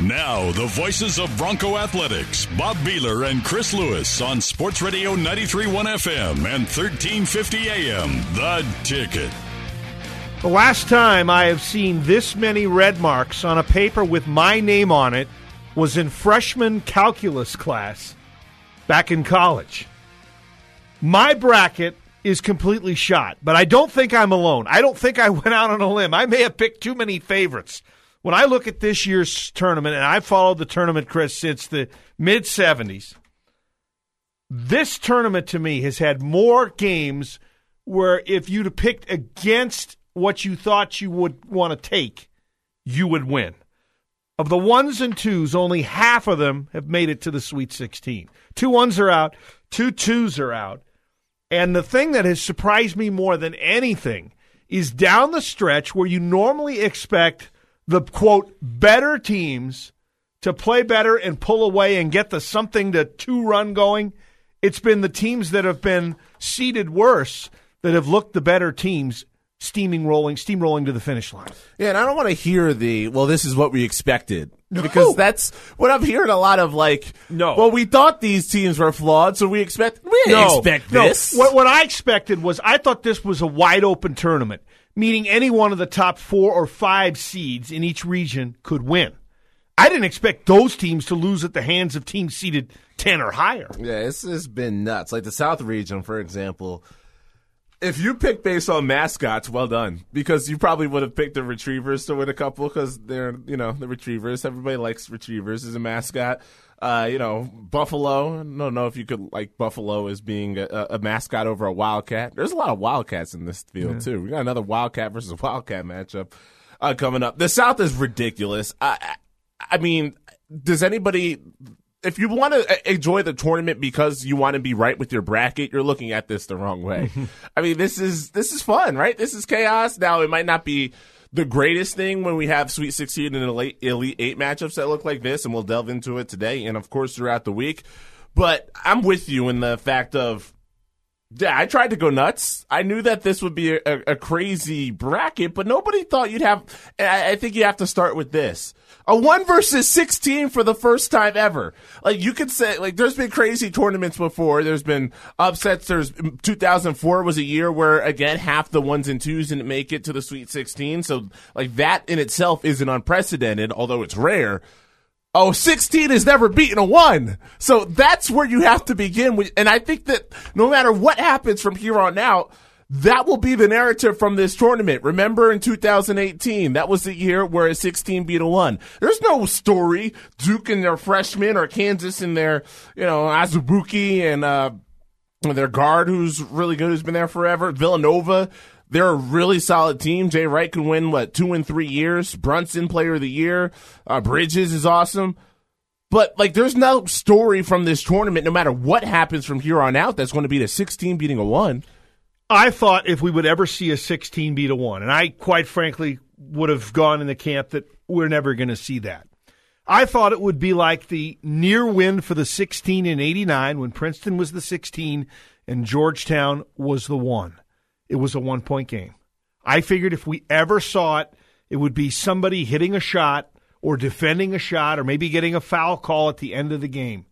Now, the voices of Bronco Athletics, Bob Beeler and Chris Lewis on Sports Radio 93.1 FM and 1350 AM. The Ticket. The last time I have seen this many red marks on a paper with my name on it was in freshman calculus class back in college. My bracket is completely shot, but I don't think I'm alone. I don't think I went out on a limb. I may have picked too many favorites. When I look at this year's tournament, and I've followed the tournament, Chris, since the mid-'70s, this tournament to me has had more games where if you'd have picked against what you thought you would want to take, you would win. Of the ones and twos, only half of them have made it to the Sweet 16. 2 ones are out, 2 twos are out. And the thing that has surprised me more than anything is down the stretch where you normally expect the, quote, better teams to play better and pull away and get the something to 2-run going. It's been the teams that have been seeded worse that have looked the better teams steamrolling to the finish line. Yeah, and I don't want to hear this is what we expected. Because that's what I'm hearing a lot of, well, we thought these teams were flawed, so we didn't expect this. No. What I expected was, I thought this was a wide-open tournament, meaning any one of the top 4 or 5 seeds in each region could win. I didn't expect those teams to lose at the hands of teams seeded 10 or higher. Yeah, this has been nuts. Like the South region, for example. If you pick based on mascots, well done. Because you probably would have picked the Retrievers to win a couple because they're, the Retrievers. Everybody likes Retrievers as a mascot. Buffalo. I don't know if you could like Buffalo as being a mascot over a Wildcat. There's a lot of Wildcats in this field, too. We got another Wildcat versus Wildcat matchup coming up. The South is ridiculous. I mean, does anybody... If you want to enjoy the tournament because you want to be right with your bracket, you're looking at this the wrong way. I mean, this is fun, right? This is chaos. Now, it might not be the greatest thing when we have Sweet 16 and Elite 8 matchups that look like this, and we'll delve into it today and, of course, throughout the week. But I'm with you in the fact of, yeah, I tried to go nuts. I knew that this would be a crazy bracket, but nobody thought you'd have – I think you have to start with this. A 1 versus 16 for the first time ever. Like, you could say, like, there's been crazy tournaments before. There's been upsets. 2004 was a year where, again, half the 1s and 2s didn't make it to the Sweet 16. So, like, that in itself isn't unprecedented, although it's rare. 16 has never beaten a 1. So that's where you have to begin with. And I think that no matter what happens from here on out, that will be the narrative from this tournament. Remember in 2018, that was the year where a 16 beat a 1. There's no story. Duke and their freshmen or Kansas and their, Azubuike and their guard who's really good, who's been there forever. Villanova, they're a really solid team. Jay Wright can win, 2 and 3 years. Brunson, player of the year. Bridges is awesome. But, there's no story from this tournament, no matter what happens from here on out, that's going to be the 16 beating a 1. I thought if we would ever see a 16 beat a 1, and I quite frankly would have gone in the camp that we're never going to see that. I thought it would be like the near win for the 16 in 89 when Princeton was the 16 and Georgetown was the 1. It was a 1-point game. I figured if we ever saw it, it would be somebody hitting a shot or defending a shot or maybe getting a foul call at the end of the game.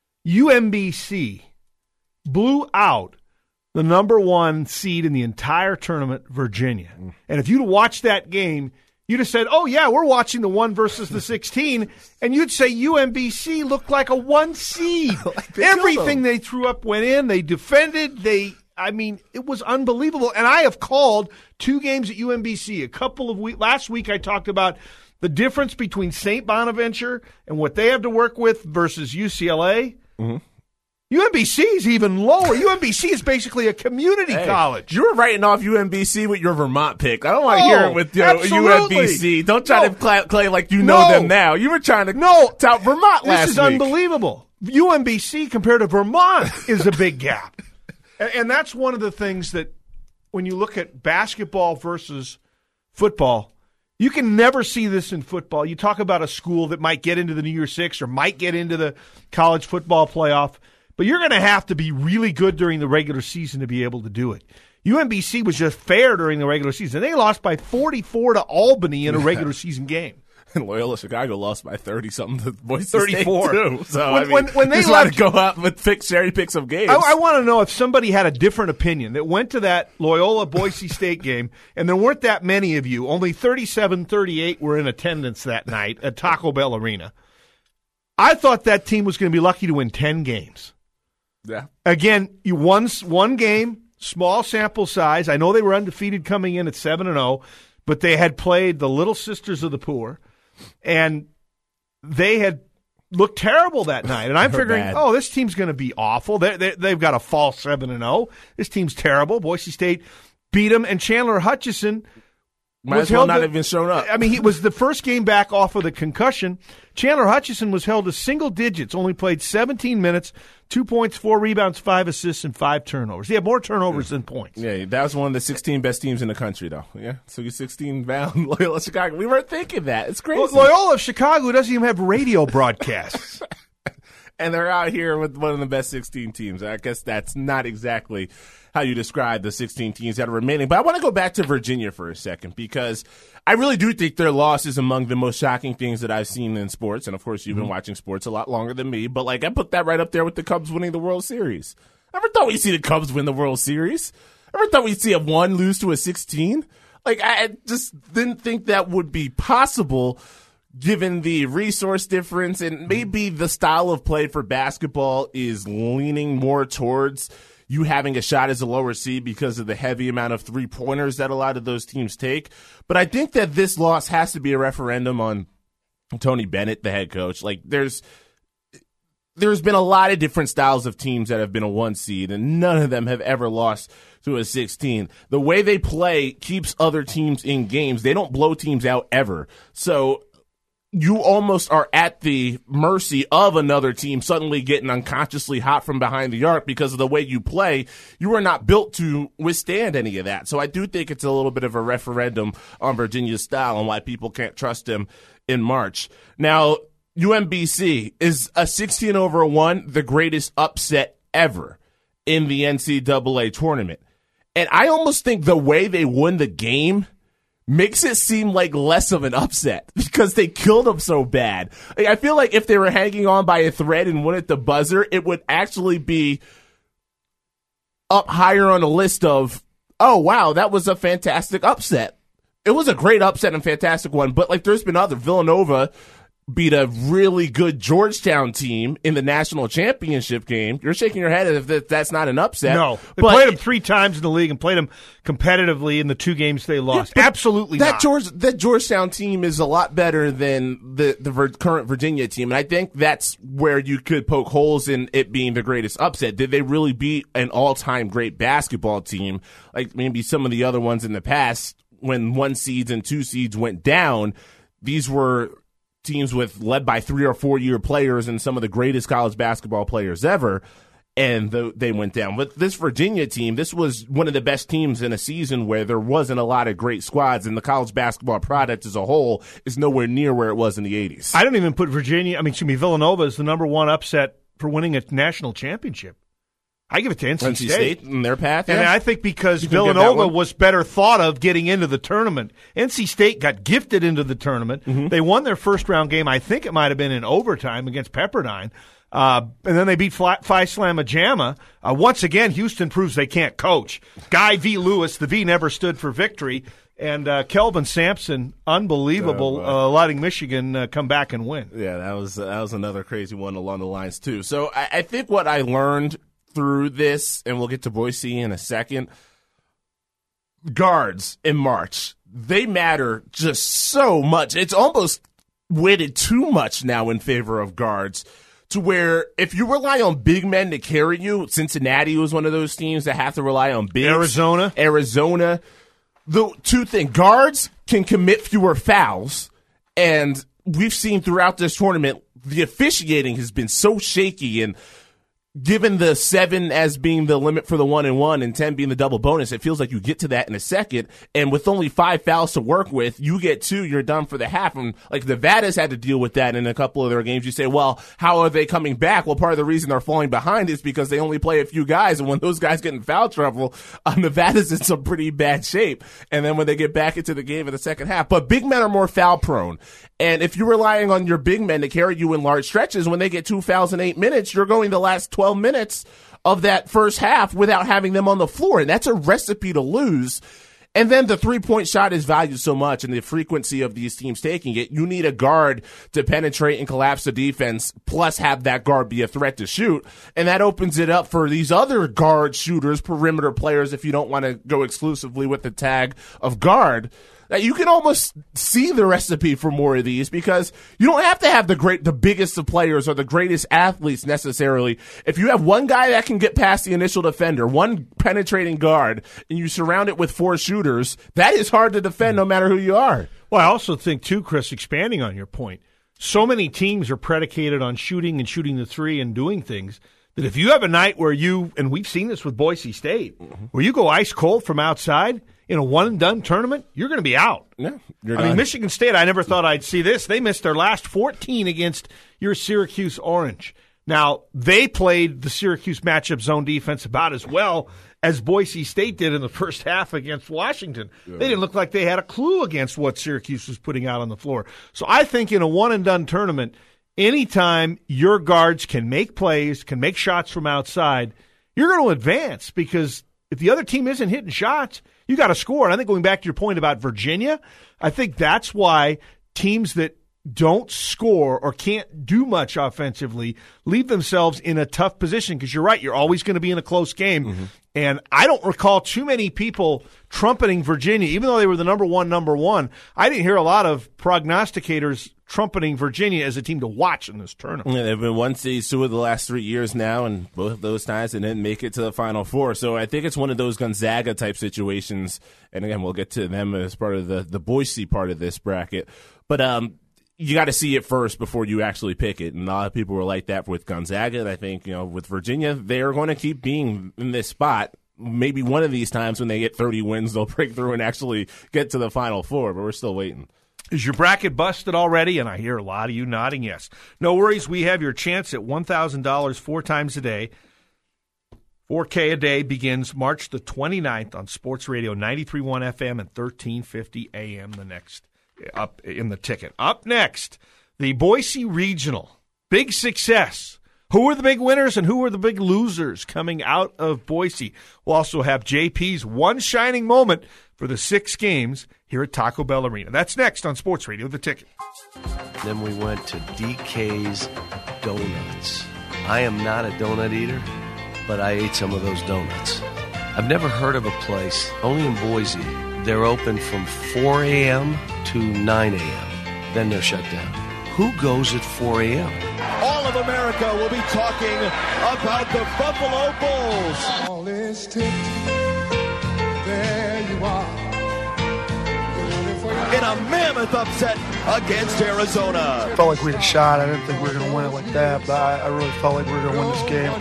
UMBC blew out the number 1 seed in the entire tournament, Virginia. And if you'd watched that game, you'd have said, oh, yeah, we're watching the 1 versus the 16, and you'd say UMBC looked like a 1 seed. Everything they threw up went in. They defended. It was unbelievable. And I have called 2 games at UMBC. Last week I talked about the difference between St. Bonaventure and what they have to work with versus UCLA. Mm-hmm. UMBC is even lower. UMBC is basically a community college. You were writing off UMBC with your Vermont pick. I don't want to hear it with UMBC. Don't try to play like you know them now. You were trying to tout Vermont last week. This is unbelievable. UMBC compared to Vermont is a big gap. And that's one of the things that when you look at basketball versus football, you can never see this in football. You talk about a school that might get into the New Year's Six or might get into the college football playoff, but you're going to have to be really good during the regular season to be able to do it. UMBC was just fair during the regular season. They lost by 44 to Albany in a regular season game. And Loyola Chicago lost by 30-something to Boise 34. State, too. So, When they just left, want to go out and cherry pick some games. I want to know if somebody had a different opinion that went to that Loyola-Boise State game, and there weren't that many of you. Only 37-38 were in attendance that night at Taco Bell Arena. I thought that team was going to be lucky to win 10 games. Yeah. Again, you won one game, small sample size. I know they were undefeated coming in at 7-0, but they had played the Little Sisters of the Poor, and they had looked terrible that night. And I'm figuring, this team's going to be awful. They've got a false 7-0. This team's terrible. Boise State beat them, and Chandler Hutchison might as well not even shown up. I mean, he was the first game back off of the concussion. Chandler Hutchison was held to single digits, only played 17 minutes, 2 points, 4 rebounds, 5 assists, and 5 turnovers. He had more turnovers than points. Yeah, that was one of the 16 best teams in the country, though. Yeah, so you're 16 bound Loyola Chicago. We weren't thinking that. It's crazy. Loyola Chicago doesn't even have radio broadcasts. And they're out here with one of the best 16 teams. I guess that's not exactly how you describe the 16 teams that are remaining. But I want to go back to Virginia for a second, because I really do think their loss is among the most shocking things that I've seen in sports. And, of course, you've been watching sports a lot longer than me. But, I put that right up there with the Cubs winning the World Series. I never thought we'd see the Cubs win the World Series. I never thought we'd see a 1 lose to a 16. I just didn't think that would be possible, given the resource difference, and maybe the style of play for basketball is leaning more towards you having a shot as a lower seed because of the heavy amount of three-pointers that a lot of those teams take. But I think that this loss has to be a referendum on Tony Bennett, the head coach. There's been a lot of different styles of teams that have been a 1 seed, and none of them have ever lost to a 16. The way they play keeps other teams in games. They don't blow teams out ever. So you almost are at the mercy of another team suddenly getting unconsciously hot from behind the arc because of the way you play. You are not built to withstand any of that. So I do think it's a little bit of a referendum on Virginia's style and why people can't trust them in March. Now, UMBC is a 16-1, the greatest upset ever in the NCAA tournament. And I almost think the way they won the game makes it seem like less of an upset because they killed them so bad. I feel like if they were hanging on by a thread and won at the buzzer, it would actually be up higher on the list of, oh, wow, that was a fantastic upset. It was a great upset and fantastic one, but there's been other. Villanova beat a really good Georgetown team in the national championship game. You're shaking your head if that's not an upset. No. They played them 3 times in the league and played them competitively in the 2 games they lost. Yeah, absolutely not. That Georgetown team is a lot better than the current Virginia team, and I think that's where you could poke holes in it being the greatest upset. Did they really beat an all-time great basketball team like maybe some of the other ones in the past when 1 seeds and 2 seeds went down? These were teams led by 3 or 4 year players and some of the greatest college basketball players ever, and they went down. But this Virginia team, this was one of the best teams in a season where there wasn't a lot of great squads, and the college basketball product as a whole is nowhere near where it was in the 80s. I don't even put Villanova as the number 1 upset for winning a national championship. I give it to NC State in their path, yeah. And I think because Villanova was better thought of getting into the tournament. NC State got gifted into the tournament. Mm-hmm. They won their first-round game. I think it might have been in overtime against Pepperdine. And then they beat Phi Slamma Jamma. Once again, Houston proves they can't coach. Guy V. Lewis, the V never stood for victory. And Kelvin Sampson, unbelievable, letting Michigan come back and win. Yeah, that was another crazy one along the lines, too. So I think what I learned through this, and we'll get to Boise in a second, guards in March, they matter just so much. It's almost weighted too much now in favor of guards, to where if you rely on big men to carry you, Cincinnati was one of those teams that have to rely on bigs. Arizona. The 2 things, guards can commit fewer fouls, and we've seen throughout this tournament, the officiating has been so shaky, and given the 7 as being the limit for the 1-and-1 and 10 being the double bonus, it feels like you get to that in a second. And with only 5 fouls to work with, you get 2, you're done for the half. And like Nevada's had to deal with that in a couple of their games. You say, well, how are they coming back? Well, part of the reason they're falling behind is because they only play a few guys. And when those guys get in foul trouble, Nevada's in some pretty bad shape. And then when they get back into the game in the second half. But big men are more foul prone. And if you're relying on your big men to carry you in large stretches, when they get 2 fouls in 8 minutes, you're going the last 12 minutes of that first half without having them on the floor. And that's a recipe to lose. And then the 3-point shot is valued so much, and the frequency of these teams taking it. You need a guard to penetrate and collapse the defense, plus have that guard be a threat to shoot. And that opens it up for these other guard shooters, perimeter players, if you don't want to go exclusively with the tag of guard. You can almost see the recipe for more of these, because you don't have to have the biggest of players or the greatest athletes necessarily. If you have one guy that can get past the initial defender, one penetrating guard, and you surround it with 4 shooters, that is hard to defend no matter who you are. Well, I also think, too, Chris, expanding on your point, so many teams are predicated on shooting and shooting the 3 and doing things that if you have a night where and we've seen this with Boise State, where you go ice cold from outside in a one-and-done tournament, you're going to be out. Yeah, I mean, Michigan State, I never thought I'd see this. They missed their last 14 against your Syracuse Orange. Now, they played the Syracuse matchup zone defense about as well as Boise State did in the first half against Washington. Yeah. They didn't look like they had a clue against what Syracuse was putting out on the floor. So I think in a one-and-done tournament, anytime your guards can make plays, can make shots from outside, you're going to advance, because if the other team isn't hitting shots, you got to score. And I think going back to your point about Virginia, I think that's why teams that don't score or can't do much offensively leave themselves in a tough position, because you're right, you're always going to be in a close game. Mm-hmm. And I don't recall too many people trumpeting Virginia, even though they were the number one. I didn't hear a lot of prognosticators trumpeting Virginia as a team to watch in this tournament. Yeah, they've been 1 seed 2 of the last 3 years now, and both of those times they didn't make it to the Final Four. So I think it's one of those Gonzaga-type situations. And again, we'll get to them as part of the Boise part of this bracket. But you got to see it first before you actually pick it. And a lot of people were like that with Gonzaga. And I think, with Virginia, they're going to keep being in this spot. Maybe one of these times when they get 30 wins, they'll break through and actually get to the Final Four. But we're still waiting. Is your bracket busted already? And I hear a lot of you nodding yes. No worries. We have your chance at $1,000 4 times a day. 4K a day begins March the 29th on Sports Radio 93.1 FM and 1350 AM up in the ticket. Up next, the Boise Regional. Big success. Who are the big winners and who are the big losers coming out of Boise? We'll also have JP's one shining moment for the 6 games here at Taco Bell Arena. That's next on Sports Radio, The Ticket. Then we went to DK's Donuts. I am not a donut eater, but I ate some of those donuts. I've never heard of a place, only in Boise. They're open from 4 a.m. to 9 a.m. Then they're shut down. Who goes at 4 a.m.? All of America will be talking about the Buffalo Bulls. All is tipped. There you are. In a mammoth upset against Arizona. I felt like we had a shot. I didn't think we were going to win it like that, but I really felt like we were going to win this game.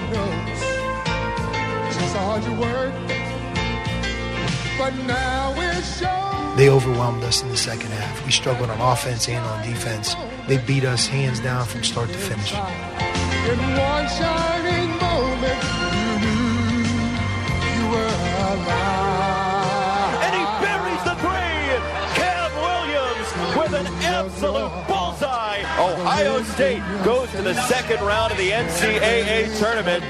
Just hard to work, but now we're showing. They overwhelmed us in the second half. We struggled on offense and on defense. They beat us hands down from start to finish. In one shining moment, you knew you were alive. And he buries the 3. Cam Williams with an absolute bullseye. Ohio State goes to the second round of the NCAA tournament.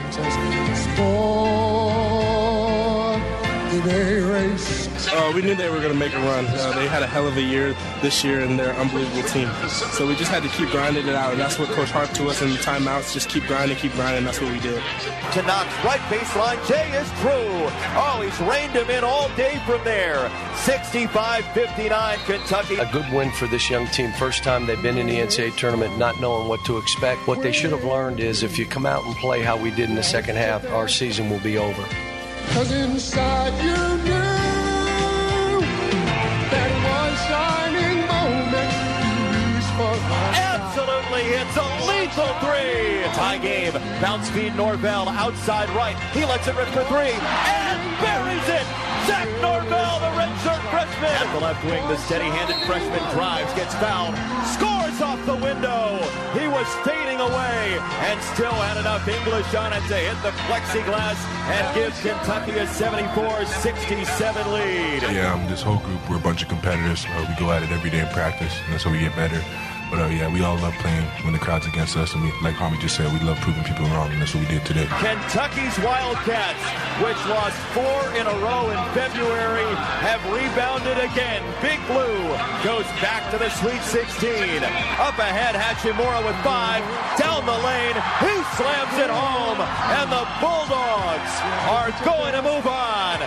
We knew they were going to make a run. They had a hell of a year this year, and they're an unbelievable team. So we just had to keep grinding it out, and that's what Coach Hart to us in the timeouts. Just keep grinding. That's what we did. To Knox, right baseline. Jay is true. Oh, he's reined him in all day from there. 65-59, Kentucky. A good win for this young team. First time they've been in the NCAA tournament, not knowing what to expect. What they should have learned is if you come out and play how we did in the second half, our season will be over. 'Cause inside you knew that one shining moment you reached for. Absolutely Riley hits a lethal three. Tie game. Bounce feed Norvell outside right. He lets it rip for three and buries it. Zach Norvell, the redshirt freshman. At the left wing, the steady-handed freshman drives, gets fouled, scores off the window. He was fading away and still had enough English on it to hit the plexiglass and give Kentucky a 74-67 lead. Yeah, this whole group, we're a bunch of competitors. We go at it every day in practice, and that's how we get better. But yeah, we all love playing when the crowd's against us, and we, like Harvey just said, we love proving people wrong, and that's what we did today. Kentucky's Wildcats, which lost 4 in a row in February, have rebounded again. Big Blue goes back to the Sweet 16. Up ahead, Hachimura with 5. Down the lane, he slams it home, and the Bulldogs are going to move on,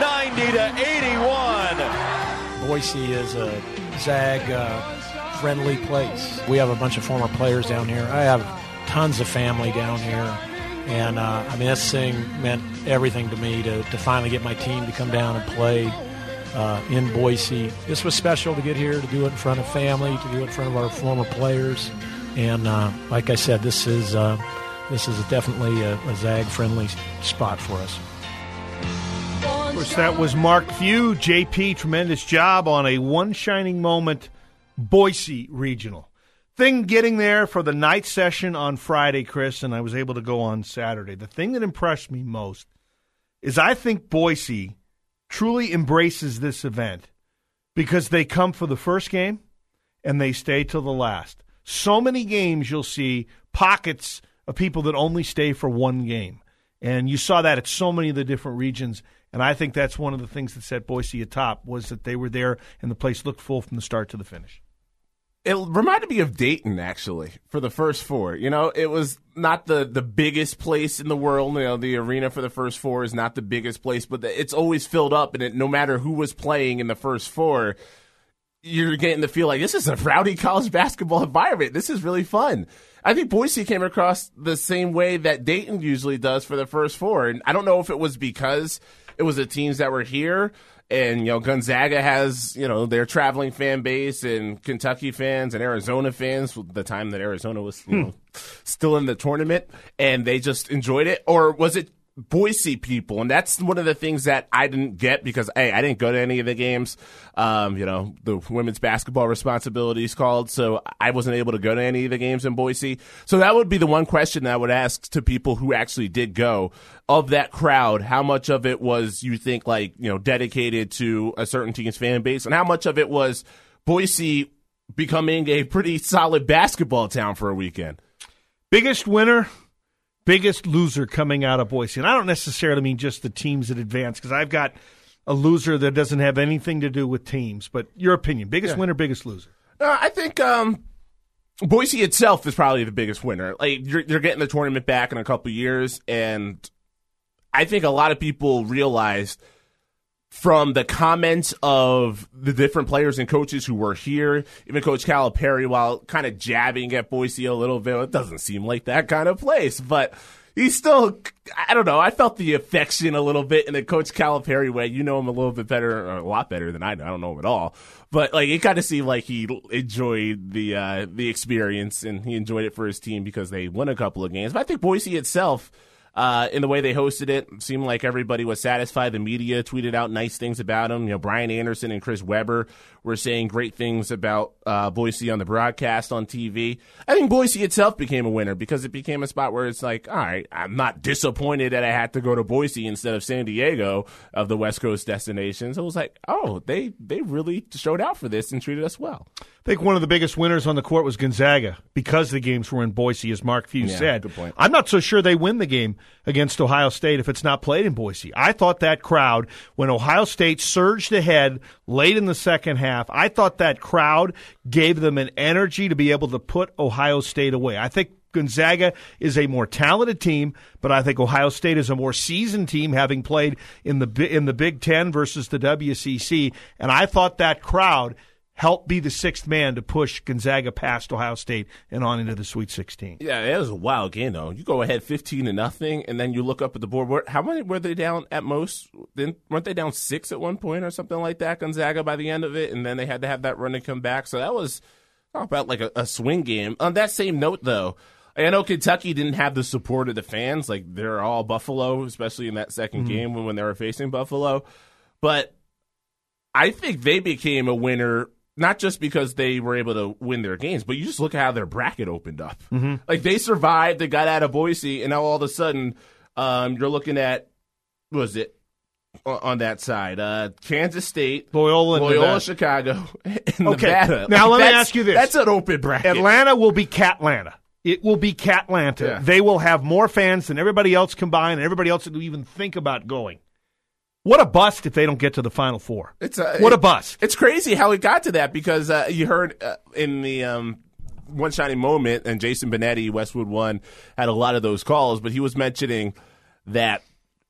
90-81. Boise is a Zag friendly place. We have a bunch of former players down here. I have tons of family down here. And, this thing meant everything to me to finally get my team to come down and play in Boise. This was special to get here, to do it in front of family, to do it in front of our former players. And like I said, this is definitely a Zag-friendly spot for us. Of course, that was Mark Few. JP, tremendous job on a one shining moment Boise Regional. Thing getting there for the night session on Friday, Chris, and I was able to go on Saturday. The thing that impressed me most is I think Boise truly embraces this event because they come for the first game and they stay till the last. So many games you'll see pockets of people that only stay for one game. And you saw that at so many of the different regions. And I think that's one of the things that set Boise atop was that they were there and the place looked full from the start to the finish. It reminded me of Dayton, actually, for the first 4. You know, it was not the biggest place in the world. You know, the arena for the first 4 is not the biggest place, but it's always filled up. And no matter who was playing in the first 4, you're getting the feel like this is a rowdy college basketball environment. This is really fun. I think Boise came across the same way that Dayton usually does for the first 4. And I don't know if it was because it was the teams that were here. And, Gonzaga has, their traveling fan base and Kentucky fans and Arizona fans, the time that Arizona was, still in the tournament, and they just enjoyed it. Or was it Boise people? And that's one of the things that I didn't get because, I didn't go to any of the games. The women's basketball responsibilities called, so I wasn't able to go to any of the games in Boise. So that would be the one question that I would ask to people who actually did go. Of that crowd, how much of it was, you think, dedicated to a certain team's fan base, and how much of it was Boise becoming a pretty solid basketball town for a weekend? Biggest winner, biggest loser coming out of Boise. And I don't necessarily mean just the teams that advance, because I've got a loser that doesn't have anything to do with teams. But your opinion, biggest winner, biggest loser? I think Boise itself is probably the biggest winner. You're getting the tournament back in a couple years, and I think a lot of people realized from the comments of the different players and coaches who were here, even Coach Calipari, while kind of jabbing at Boise a little bit, it doesn't seem like that kind of place, but he's still, I don't know, I felt the affection a little bit in the Coach Calipari way. You know him a little bit better, or a lot better than I do. I don't know him at all. But it kind of seemed like he enjoyed the experience, and he enjoyed it for his team because they won a couple of games. But I think Boise itself, in the way they hosted it, seemed like everybody was satisfied. The media tweeted out nice things about them. Brian Anderson and Chris Webber were saying great things about Boise on the broadcast on TV. I think Boise itself became a winner because it became a spot where it's like, all right, I'm not disappointed that I had to go to Boise instead of San Diego of the West Coast destinations. It was like, oh, they really showed out for this and treated us well. I think one of the biggest winners on the court was Gonzaga because the games were in Boise, as Mark Few said. Good point. I'm not so sure they win the game against Ohio State if it's not played in Boise. I thought that crowd, when Ohio State surged ahead late in the second half, I thought that crowd gave them an energy to be able to put Ohio State away. I think Gonzaga is a more talented team, but I think Ohio State is a more seasoned team, having played in the Big Ten versus the WCC. And I thought that crowd helped be the sixth man to push Gonzaga past Ohio State and on into the Sweet 16. Yeah, it was a wild game, though. You go ahead 15-0, and then you look up at the board. How many were they down at most? Weren't they down 6 at one point or something like that, Gonzaga, by the end of it? And then they had to have that run and come back. So that was Talk about like a swing game. On that same note, though, I know Kentucky didn't have the support of the fans. Like, they're all Buffalo, especially in that second game when they were facing Buffalo. But I think they became a winner not just because they were able to win their games, but you just look at how their bracket opened up. Like, they survived, they got out of Boise, and now all of a sudden you're looking at, what was it, on that side? Kansas State, Loyola Chicago, and Nevada. Now, let me ask you this. That's an open bracket. Atlanta will be Catlanta. It will be Catlanta. Yeah. They will have more fans than everybody else combined and everybody else that will even think about going. What a bust if they don't get to the Final Four. What a bust. It's crazy how it got to that because you heard in the One Shining Moment, and Jason Benetti, Westwood One, had a lot of those calls, but he was mentioning that,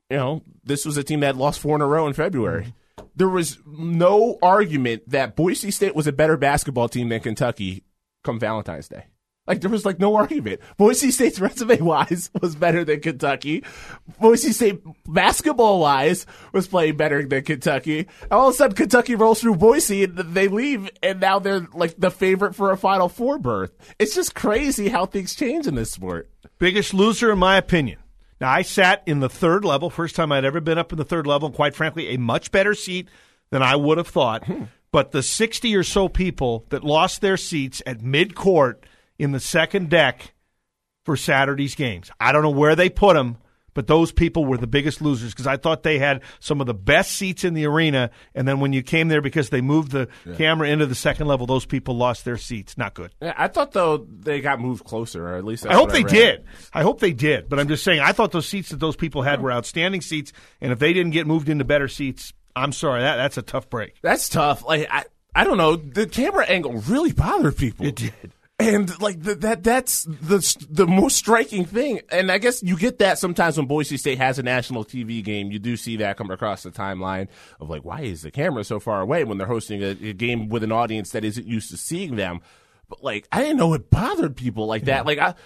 this was a team that had lost 4 in a row in February. There was no argument that Boise State was a better basketball team than Kentucky come Valentine's Day. Like, there was, no argument. Boise State's resume-wise was better than Kentucky. Boise State, basketball-wise, was playing better than Kentucky. And all of a sudden, Kentucky rolls through Boise, and they leave, and now they're, the favorite for a Final Four berth. It's just crazy how things change in this sport. Biggest loser, in my opinion. Now, I sat in the third level, first time I'd ever been up in the third level, and quite frankly, a much better seat than I would have thought. But the 60 or so people that lost their seats at mid-court in the second deck for Saturday's games. I don't know where they put them, but those people were the biggest losers because I thought they had some of the best seats in the arena, and then when you came there because they moved the camera into the second level, those people lost their seats. Not good. Yeah, I thought, though, they got moved closer, or at least that's I hope what they read. did. I hope they did, but I'm just saying, I thought those seats that those people had were outstanding seats, and if they didn't get moved into better seats, I'm sorry, that's a tough break. That's tough. I don't know. The camera angle really bothered people. It did. And that's the most striking thing. And I guess you get that sometimes when Boise State has a national TV game. You do see that come across the timeline of why is the camera so far away when they're hosting a game with an audience that isn't used to seeing them. But I didn't know it bothered people like that.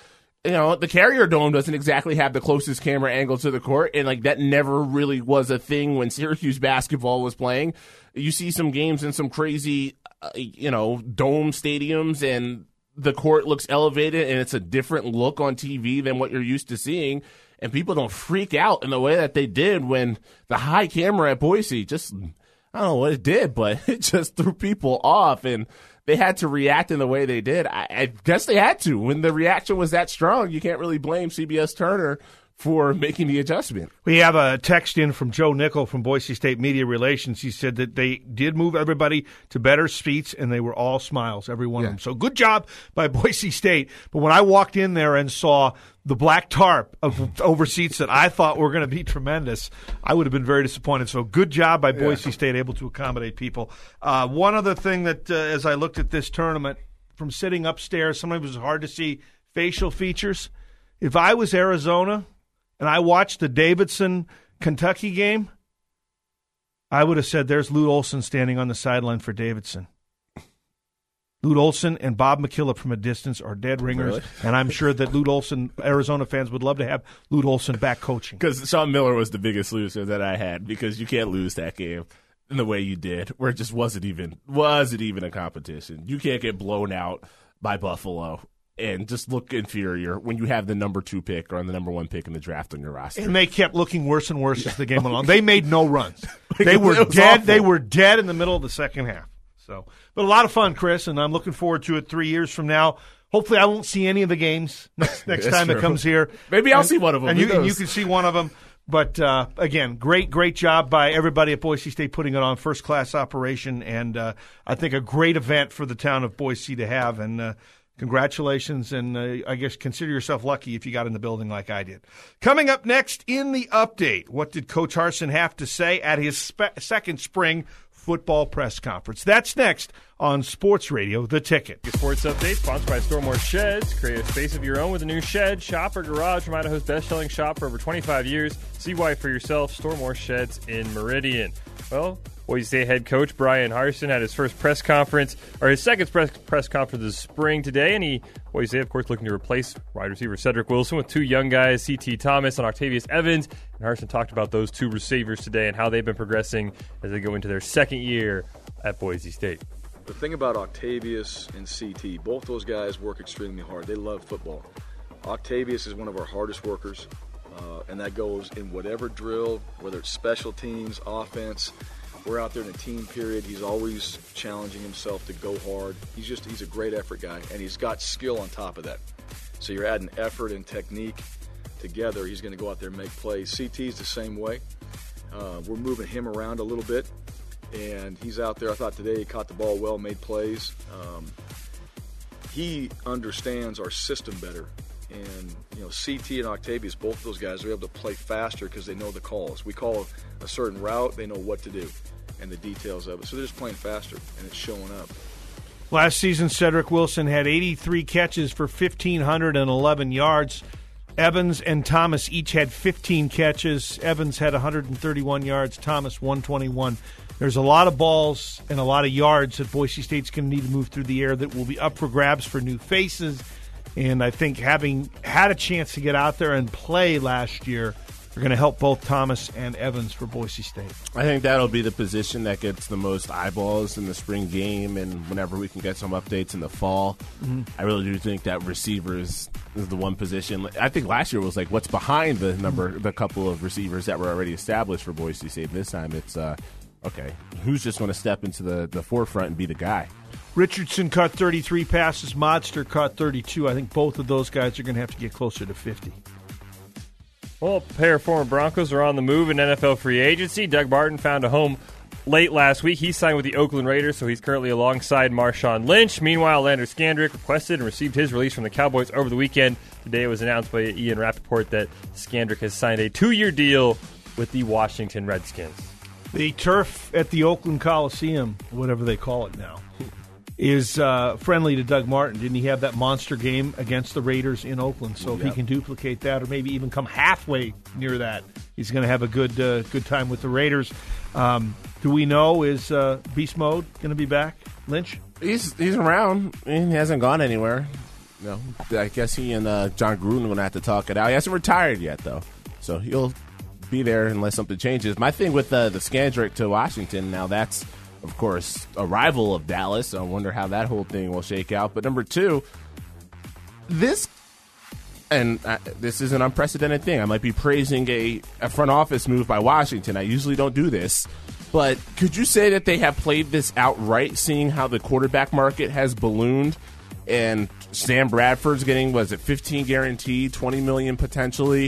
The Carrier Dome doesn't exactly have the closest camera angle to the court, and that never really was a thing when Syracuse basketball was playing. You see some games in some crazy, dome stadiums, and the court looks elevated, and it's a different look on TV than what you're used to seeing, and people don't freak out in the way that they did when the high camera at Boise just, I don't know what it did, but it just threw people off, and they had to react in the way they did. I guess they had to. When the reaction was that strong, you can't really blame CBS Turner for making the adjustment. We have a text in from Joe Nickel from Boise State Media Relations. He said that they did move everybody to better seats, and they were all smiles, every one of them. So good job by Boise State. But when I walked in there and saw the black tarp over seats that I thought were going to be tremendous, I would have been very disappointed. So good job by Boise State, able to accommodate people. One other thing that, as I looked at this tournament, from sitting upstairs, sometimes it was hard to see facial features. If I was Arizona and I watched the Davidson-Kentucky game, I would have said, there's Lute Olson standing on the sideline for Davidson. Lute Olson and Bob McKillop from a distance are dead ringers, and I'm sure that Lute Olson, Arizona fans would love to have Lute Olson back coaching. Because Sean Miller was the biggest loser that I had, because you can't lose that game in the way you did, where it just wasn't even a competition. You can't get blown out by Buffalo and just look inferior when you have the number 2 pick or the number 1 pick in the draft on your roster. And they kept looking worse and worse as the game went along. They made no runs. They were dead. Awful. They were dead in the middle of the second half. So, but a lot of fun, Chris, and I'm looking forward to it 3 years from now. Hopefully, I won't see any of the games next time it comes here. Maybe I'll see one of them. And you can see one of them. But, again, great job by everybody at Boise State putting it on, first-class operation, and I think a great event for the town of Boise to have. And congratulations, and I guess consider yourself lucky if you got in the building like I did. Coming up next in the update, what did Coach Harsin have to say at his second spring football press conference? That's next on Sports Radio, The Ticket. Sports Update, sponsored by Stormore Sheds. Create a space of your own with a new shed, shop, or garage from Idaho's best-selling shop for over 25 years. See why for yourself. Stormore Sheds in Meridian. Well, Boise State head coach Brian Harsin had his first press conference, or his second press conference this spring today, and Boise State, of course, looking to replace wide receiver Cedric Wilson with 2 young guys, C.T. Thomas and Octavius Evans. And Harsin talked about those 2 receivers today and how they've been progressing as they go into their second year at Boise State. The thing about Octavius and CT, both those guys work extremely hard. They love football. Octavius is one of our hardest workers, and that goes in whatever drill, whether it's special teams, offense. We're out there in a team period. He's always challenging himself to go hard. He's a great effort guy, and he's got skill on top of that. So you're adding effort and technique together. He's going to go out there and make plays. CT's the same way. We're moving him around a little bit, and he's out there. I thought today he caught the ball well, made plays. He understands our system better. And, CT and Octavius, both of those guys are able to play faster because they know the calls. We call a certain route, they know what to do and the details of it. So they're just playing faster, and it's showing up. Last season, Cedric Wilson had 83 catches for 1,511 yards. Evans and Thomas each had 15 catches. Evans had 131 yards, Thomas 121. There's a lot of balls and a lot of yards that Boise State's going to need to move through the air that will be up for grabs for new faces. And I think having had a chance to get out there and play last year are going to help both Thomas and Evans for Boise State. I think that'll be the position that gets the most eyeballs in the spring game and whenever we can get some updates in the fall. Mm-hmm. I really do think that receivers is the one position. I think last year was like what's behind the couple of receivers that were already established for Boise State. This time it's, okay, who's just going to step into the forefront and be the guy? Richardson caught 33 passes. Modster caught 32. I think both of those guys are going to have to get closer to 50. Well, a pair of former Broncos are on the move in NFL free agency. Doug Martin found a home late last week. He signed with the Oakland Raiders, so he's currently alongside Marshawn Lynch. Meanwhile, Lander Skandrick requested and received his release from the Cowboys over the weekend. Today it was announced by Ian Rappaport that Skandrick has signed a 2-year deal with the Washington Redskins. The turf at the Oakland Coliseum, whatever they call it now, is friendly to Doug Martin. Didn't he have that monster game against the Raiders in Oakland? So if he can duplicate that or maybe even come halfway near that, he's going to have a good time with the Raiders. Do we know, is Beast Mode going to be back, Lynch? He's around. He hasn't gone anywhere. No, I guess he and John Gruden are going to have to talk it out. He hasn't retired yet, though, so he'll be there unless something changes. My thing with the Skandrick to Washington, now that's, of course, a rival of Dallas. I wonder how that whole thing will shake out. But number two, this is an unprecedented thing. I might be praising a front office move by Washington. I usually don't do this. But could you say that they have played this outright, seeing how the quarterback market has ballooned? And Sam Bradford's getting, 15 guaranteed, $20 million potentially.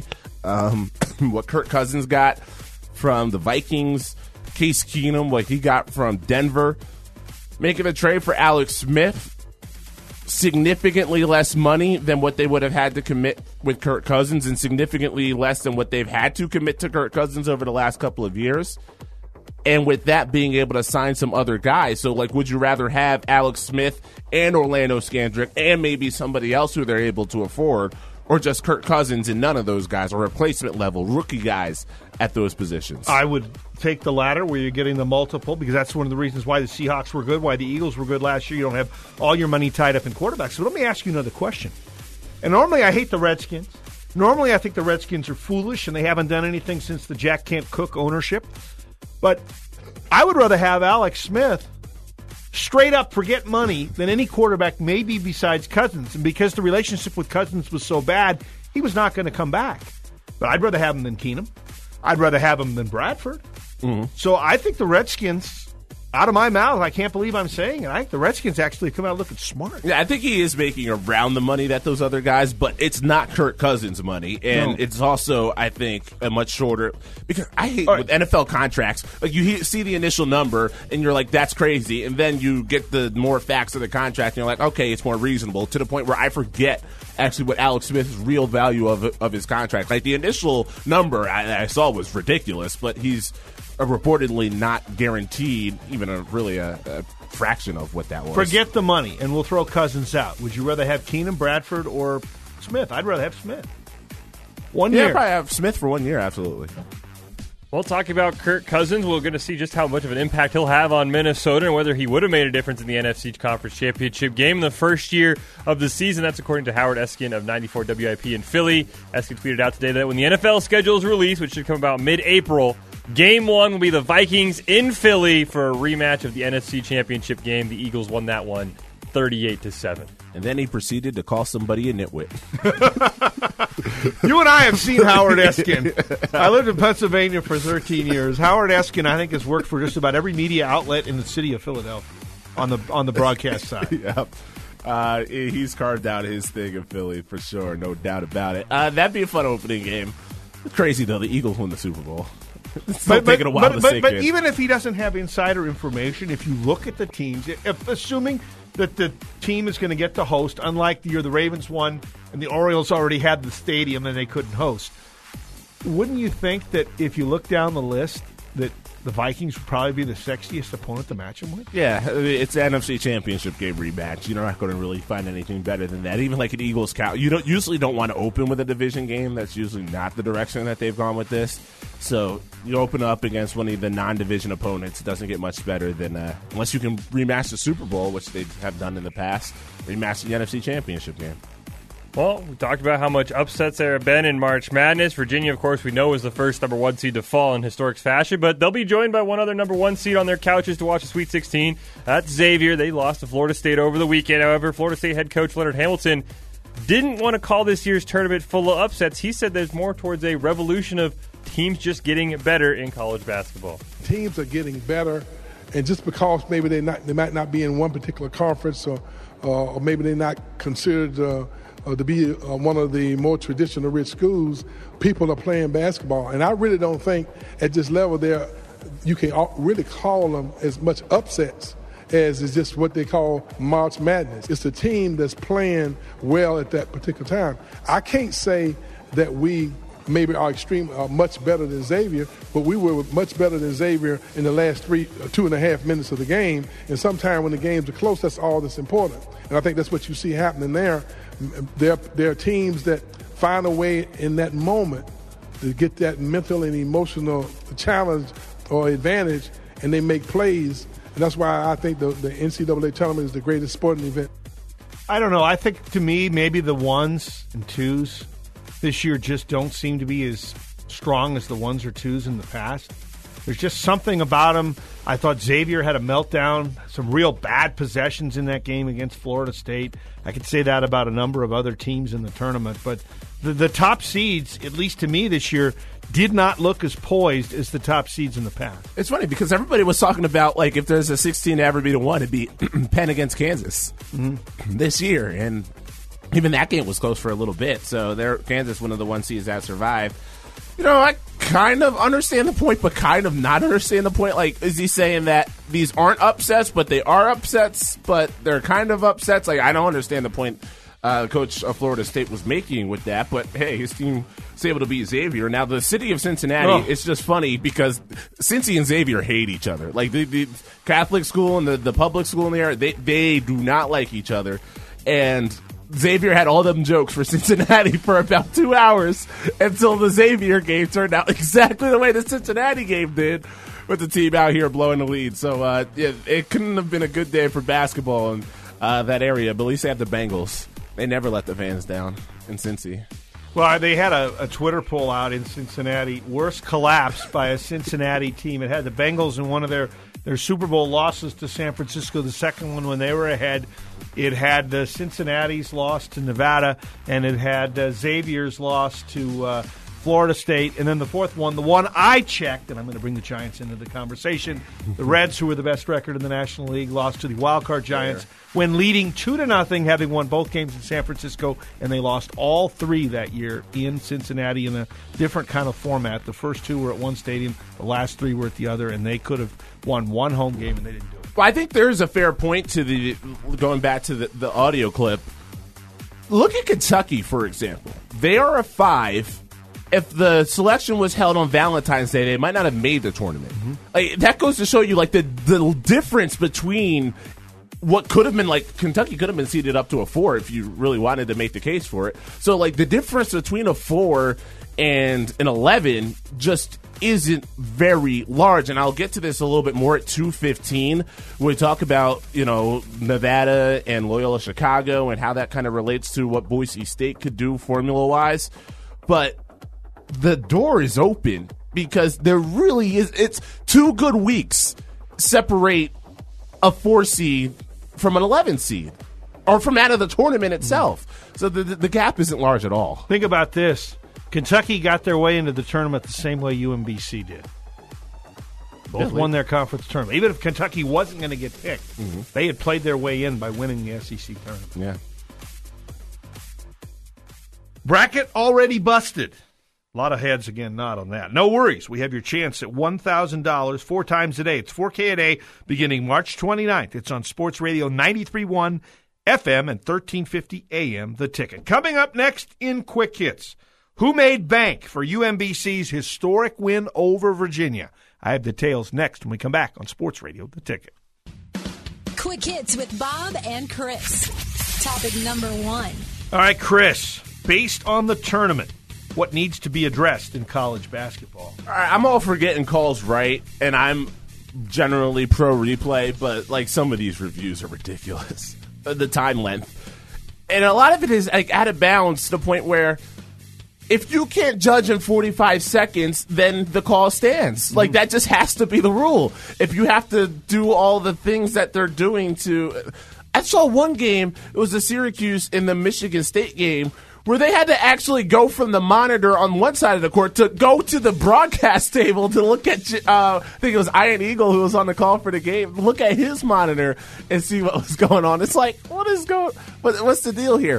What Kirk Cousins got from the Vikings, Case Keenum, what he got from Denver, making a trade for Alex Smith, significantly less money than what they would have had to commit with Kirk Cousins and significantly less than what they've had to commit to Kirk Cousins over the last couple of years. And with that, being able to sign some other guys. So, would you rather have Alex Smith and Orlando Skandrick and maybe somebody else who they're able to afford, or just Kirk Cousins and none of those guys, or replacement level rookie guys at those positions? I would take the latter, where you're getting the multiple, because that's one of the reasons why the Seahawks were good, why the Eagles were good last year. You don't have all your money tied up in quarterbacks. So let me ask you another question. And normally I hate the Redskins. Normally I think the Redskins are foolish, and they haven't done anything since the Jack Kent Cook ownership. But I would rather have Alex Smith straight up forget money than any quarterback, maybe besides Cousins. And because the relationship with Cousins was so bad, he was not going to come back. But I'd rather have him than Keenum. I'd rather have him than Bradford. Mm-hmm. So I think the Redskins, out of my mouth, I can't believe I'm saying it, I think the Redskins actually come out looking smart. Yeah, I think he is making around the money that those other guys, but it's not Kirk Cousins money. And it's also, I think, a much shorter, because I hate with NFL contracts, you see the initial number and you're like, that's crazy. And then you get the more facts of the contract and you're like, okay, it's more reasonable, to the point where I forget actually what Alex Smith's real value of his contract. The initial number I saw was ridiculous, but he's reportedly not guaranteed even a fraction of what that was. Forget the money, and we'll throw Cousins out. Would you rather have Keenum, Bradford, or Smith? I'd rather have Smith. 1 year. Yeah, probably have Smith for 1 year, absolutely. Well, talking about Kirk Cousins, we're going to see just how much of an impact he'll have on Minnesota and whether he would have made a difference in the NFC Conference Championship game in the first year of the season. That's according to Howard Eskin of 94 WIP in Philly. Eskin tweeted out today that when the NFL schedule is released, which should come about mid-April, Game 1 will be the Vikings in Philly for a rematch of the NFC Championship game. The Eagles won that one 38-7. And then he proceeded to call somebody a nitwit. You and I have seen Howard Eskin. I lived in Pennsylvania for 13 years. Howard Eskin, I think, has worked for just about every media outlet in the city of Philadelphia on the broadcast side. Yep. He's carved out his thing in Philly for sure, no doubt about it. That'd be a fun opening game. Crazy, though. The Eagles won the Super Bowl. But even if he doesn't have insider information, if you look at the teams, assuming that the team is going to get to host, unlike the year the Ravens won and the Orioles already had the stadium and they couldn't host, wouldn't you think that if you look down the list that the Vikings would probably be the sexiest opponent to match them with? Yeah, it's an NFC Championship game rematch. You're not going to really find anything better than that. Even like an Eagles count, you usually don't want to open with a division game. That's usually not the direction that they've gone with this. So you open up against one of the non-division opponents. It doesn't get much better than unless you can rematch the Super Bowl, which they have done in the past, rematch the NFC Championship game. Well, we talked about how much upsets there have been in March Madness. Virginia, of course, we know was the first number 1 seed to fall in historic fashion, but they'll be joined by one other number 1 seed on their couches to watch the Sweet 16. That's Xavier. They lost to Florida State over the weekend. However, Florida State head coach Leonard Hamilton didn't want to call this year's tournament full of upsets. He said there's more towards a revolution of teams just getting better in college basketball. Teams are getting better, and just because maybe they might not be in one particular conference, or maybe they're not considered to be one of the more traditional rich schools, people are playing basketball. And I really don't think at this level there you can really call them as much upsets as is just what they call March Madness. It's a team that's playing well at that particular time. I can't say that we maybe are much better than Xavier, but we were much better than Xavier in the last 2.5 minutes of the game. And sometime when the games are close, that's all that's important. And I think that's what you see happening there. There are teams that find a way in that moment to get that mental and emotional challenge or advantage, and they make plays. And that's why I think the NCAA tournament is the greatest sporting event. I don't know. I think, to me, maybe the 1s and 2s this year just don't seem to be as strong as the 1s or 2s in the past. There's just something about them. I thought Xavier had a meltdown, some real bad possessions in that game against Florida State. I could say that about a number of other teams in the tournament. But the top seeds, at least to me this year, did not look as poised as the top seeds in the past. It's funny because everybody was talking about, like, if there's a 16 to ever be to 1, it'd be Penn against Kansas this year. And even that game was close for a little bit. So Kansas, one of the 1 seeds that survived. I kind of understand the point, but kind of not understand the point. Like, is he saying that these aren't upsets, but they are upsets, but they're kind of upsets? Like, I don't understand the point Coach of Florida State was making with that, but hey, his team was able to beat Xavier. Now, the city of Cincinnati, it's just funny because Cincy and Xavier hate each other. Like, the Catholic school and the public school in the area, they do not like each other. And Xavier had all them jokes for Cincinnati for about 2 hours until the Xavier game turned out exactly the way the Cincinnati game did, with the team out here blowing the lead. So it couldn't have been a good day for basketball in that area, but at least they have the Bengals. They never let the fans down in Cincy. Well, they had a Twitter poll out in Cincinnati, worst collapse by a Cincinnati team. It had the Bengals in one of their Super Bowl losses to San Francisco, the second one when they were ahead. It had the Cincinnati's loss to Nevada, and it had Xavier's loss to Florida State. And then the fourth one, the one I checked, and I'm going to bring the Giants into the conversation, the Reds, who were the best record in the National League, lost to the wildcard Giants when leading 2-0, having won both games in San Francisco, and they lost all three that year in Cincinnati in a different kind of format. The first two were at one stadium, the last three were at the other, and they could have won one home game, and they didn't do it. Well, I think there's a fair point to going back to the audio clip. Look at Kentucky, for example. They are a 5. If the selection was held on Valentine's Day, they might not have made the tournament. Mm-hmm. Like, that goes to show you, like, the difference between what could have been, like, Kentucky could have been seeded up to a 4 if you really wanted to make the case for it. So, like, the difference between a 4 and an 11 just isn't very large. And I'll get to this a little bit more at 2:15. We talk about, Nevada and Loyola Chicago and how that kind of relates to what Boise State could do formula-wise. But the door is open because there really is. It's 2 good weeks separate a 4 seed from an 11 seed, or from out of the tournament itself. So the gap isn't large at all. Think about this. Kentucky got their way into the tournament the same way UMBC did. Both won their conference tournament. Even if Kentucky wasn't going to get picked, they had played their way in by winning the SEC tournament. Yeah. Bracket already busted. A lot of heads again nod on that. No worries. We have your chance at $1,000 4 times a day. It's 4K a day beginning March 29th. It's on Sports Radio 93.1 FM and 1350 AM, The Ticket. Coming up next in Quick Hits, who made bank for UMBC's historic win over Virginia? I have details next when we come back on Sports Radio, The Ticket. Quick Hits with Bob and Chris. Topic number 1. All right, Chris, based on the tournament, what needs to be addressed in college basketball? All right, I'm all for getting calls right, and I'm generally pro replay, but like some of these reviews are ridiculous. The time length. And a lot of it is like out of bounds to the point where if you can't judge in 45 seconds, then the call stands. Like, that just has to be the rule. If you have to do all the things that they're doing to... I saw one game, it was the Syracuse in the Michigan State game, where they had to actually go from the monitor on one side of the court to go to the broadcast table to look at, I think it was Iron Eagle who was on the call for the game, look at his monitor and see what was going on. It's like, what's the deal here?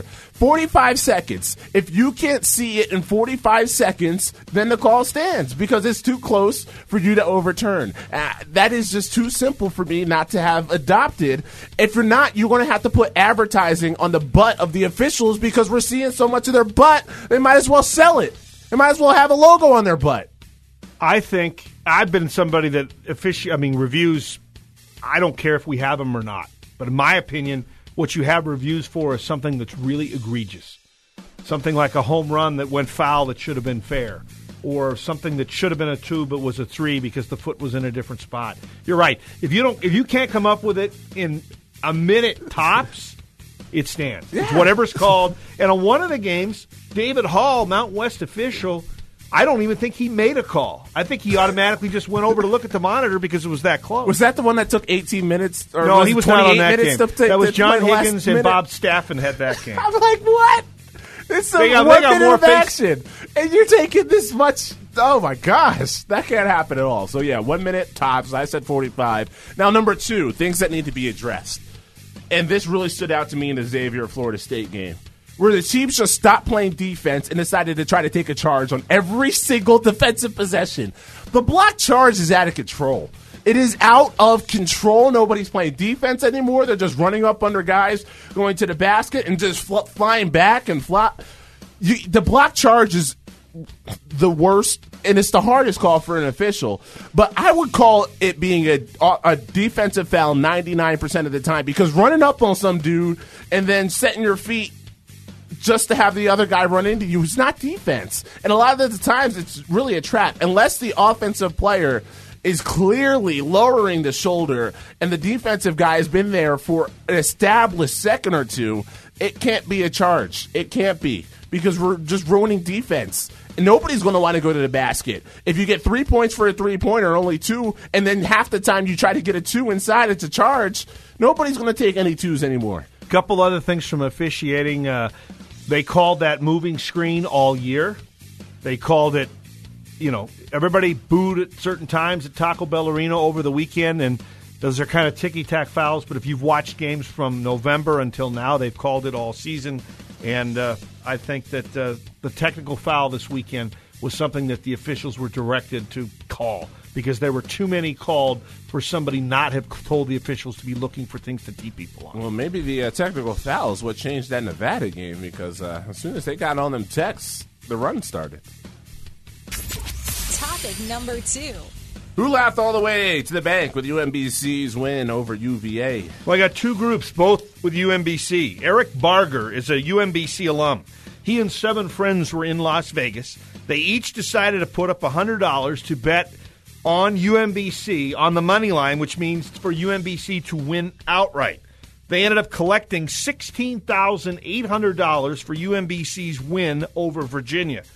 45 seconds. If you can't see it in 45 seconds, then the call stands because it's too close for you to overturn. That is just too simple for me not to have adopted. If you're not, you're going to have to put advertising on the butt of the officials because we're seeing so much of their butt, they might as well sell it. They might as well have a logo on their butt. I think I've been somebody that reviews, I don't care if we have them or not. But in my opinion, what you have reviews for is something that's really egregious. Something like a home run that went foul that should have been fair. Or something that should have been a 2 but was a 3 because the foot was in a different spot. You're right. If you can't come up with it in a minute tops, it stands. Yeah. It's whatever's called. And on one of the games, David Hall, Mountain West official, I don't even think he made a call. I think he automatically just went over to look at the monitor because it was that close. Was that the one that took 18 minutes? Or no, he was not on that game. That was John Higgins and Bob Staffen had that game. I'm like, what? It's a 1 minute of action. And you're taking this much. Oh, my gosh. That can't happen at all. So, yeah, 1 minute tops. I said 45. Now, number 2, things that need to be addressed. And this really stood out to me in the Xavier Florida State game, where the teams just stopped playing defense and decided to try to take a charge on every single defensive possession. The block charge is out of control. It is out of control. Nobody's playing defense anymore. They're just running up under guys, going to the basket, and just flying back and flop. The block charge is the worst, and it's the hardest call for an official. But I would call it being a defensive foul 99% of the time, because running up on some dude and then setting your feet just to have the other guy run into you is not defense. And a lot of the times it's really a trap. Unless the offensive player is clearly lowering the shoulder and the defensive guy has been there for an established second or two, it can't be a charge. It can't be, because we're just ruining defense. And nobody's going to want to go to the basket. If you get 3 points for a three-pointer, only 2, and then half the time you try to get a 2 inside, it's a charge, nobody's going to take any 2s anymore. A couple other things from officiating. They called that moving screen all year. They called it, everybody booed at certain times at Taco Bell Arena over the weekend, and those are kind of ticky-tack fouls. But if you've watched games from November until now, they've called it all season. And I think that the technical foul this weekend was something that the officials were directed to call, because there were too many called for somebody not have told the officials to be looking for things to tee people on. Well, maybe the technical foul is what changed that Nevada game, because as soon as they got on them texts, the run started. Topic number 2. Who laughed all the way to the bank with UMBC's win over UVA? Well, I got 2 groups, both with UMBC. Eric Barger is a UMBC alum. He and 7 friends were in Las Vegas. They each decided to put up $100 to bet on UMBC on the money line, which means for UMBC to win outright. They ended up collecting $16,800 for UMBC's win over Virginia.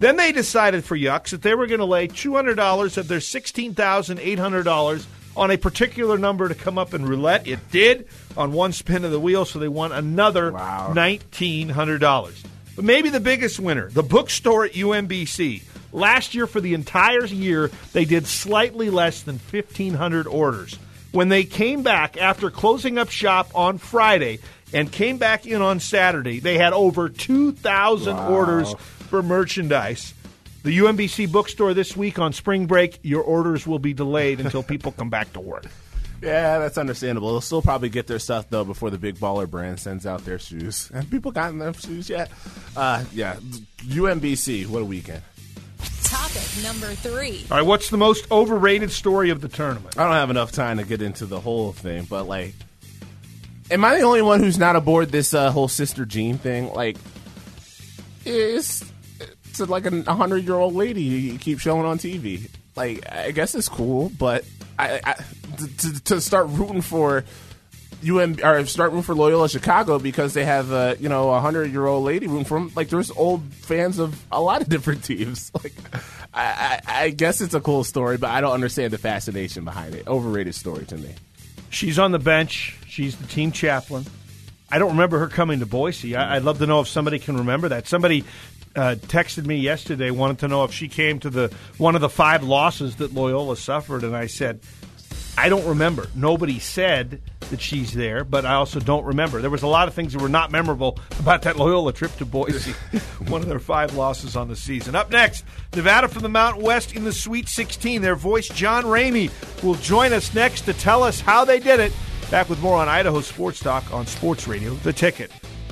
Then they decided for Yucks that they were going to lay $200 of their $16,800 on a particular number to come up in roulette. It did on one spin of the wheel, so they won another $1,900. But maybe the biggest winner, the bookstore at UMBC. Last year, for the entire year, they did slightly less than 1,500 orders. When they came back after closing up shop on Friday and came back in on Saturday, they had over 2,000 orders for merchandise. The UMBC bookstore this week on spring break, your orders will be delayed until people come back to work. Yeah, that's understandable. They'll still probably get their stuff, though, before the Big Baller brand sends out their shoes. Have people gotten their shoes yet? Yeah, UMBC, what a weekend. Topic number 3. All right, what's the most overrated story of the tournament? I don't have enough time to get into the whole thing, but, like, am I the only one who's not aboard this whole Sister Jean thing? Like, it's like a 100-year-old lady you keep showing on TV. Like, I guess it's cool, but to start rooting for start rooting for Loyola Chicago because they have a 100-year-old lady rooting for them. Like, there's old fans of a lot of different teams. Like, I guess it's a cool story, but I don't understand the fascination behind it. Overrated story to me. She's on the bench. She's the team chaplain. I don't remember her coming to Boise. I'd love to know if somebody can remember that. Somebody texted me yesterday, wanted to know if she came to one of the 5 losses that Loyola suffered, and I said, I don't remember. Nobody said that she's there, but I also don't remember. There was a lot of things that were not memorable about that Loyola trip to Boise, one of their 5 losses on the season. Up next, Nevada from the Mountain West in the Sweet 16. Their voice, John Ramey, will join us next to tell us how they did it. Back with more on Idaho Sports Talk on Sports Radio, The Ticket.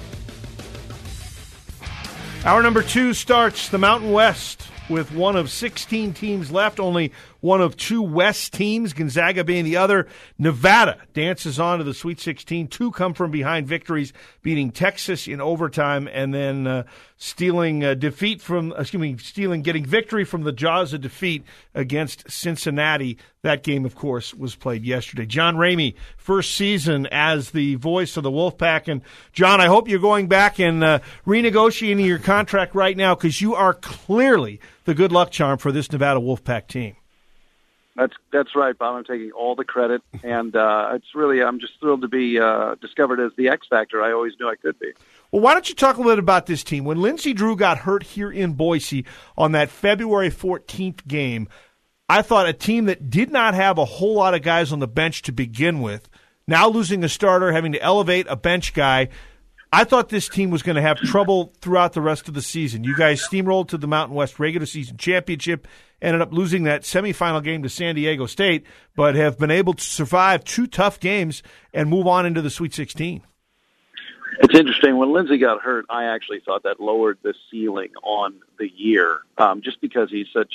Hour number 2 starts the Mountain West with one of 16 teams left, only one of 2 West teams, Gonzaga being the other. Nevada dances on to the Sweet 16. 2 come from behind victories, beating Texas in overtime, and then getting victory from the jaws of defeat against Cincinnati. That game, of course, was played yesterday. John Ramey, first season as the voice of the Wolfpack. And, John, I hope you're going back and renegotiating your contract right now because you are clearly the good luck charm for this Nevada Wolfpack team. That's right, Bob. I'm taking all the credit, and I'm just thrilled to be discovered as the X Factor I always knew I could be. Well, why don't you talk a little bit about this team? When Lindsey Drew got hurt here in Boise on that February 14th game, I thought a team that did not have a whole lot of guys on the bench to begin with, now losing a starter, having to elevate a bench guy, I thought this team was going to have trouble throughout the rest of the season. You guys steamrolled to the Mountain West regular season championship, ended up losing that semifinal game to San Diego State, but have been able to survive 2 tough games and move on into the Sweet 16. It's interesting. When Lindsey got hurt, I actually thought that lowered the ceiling on the year, just because he's such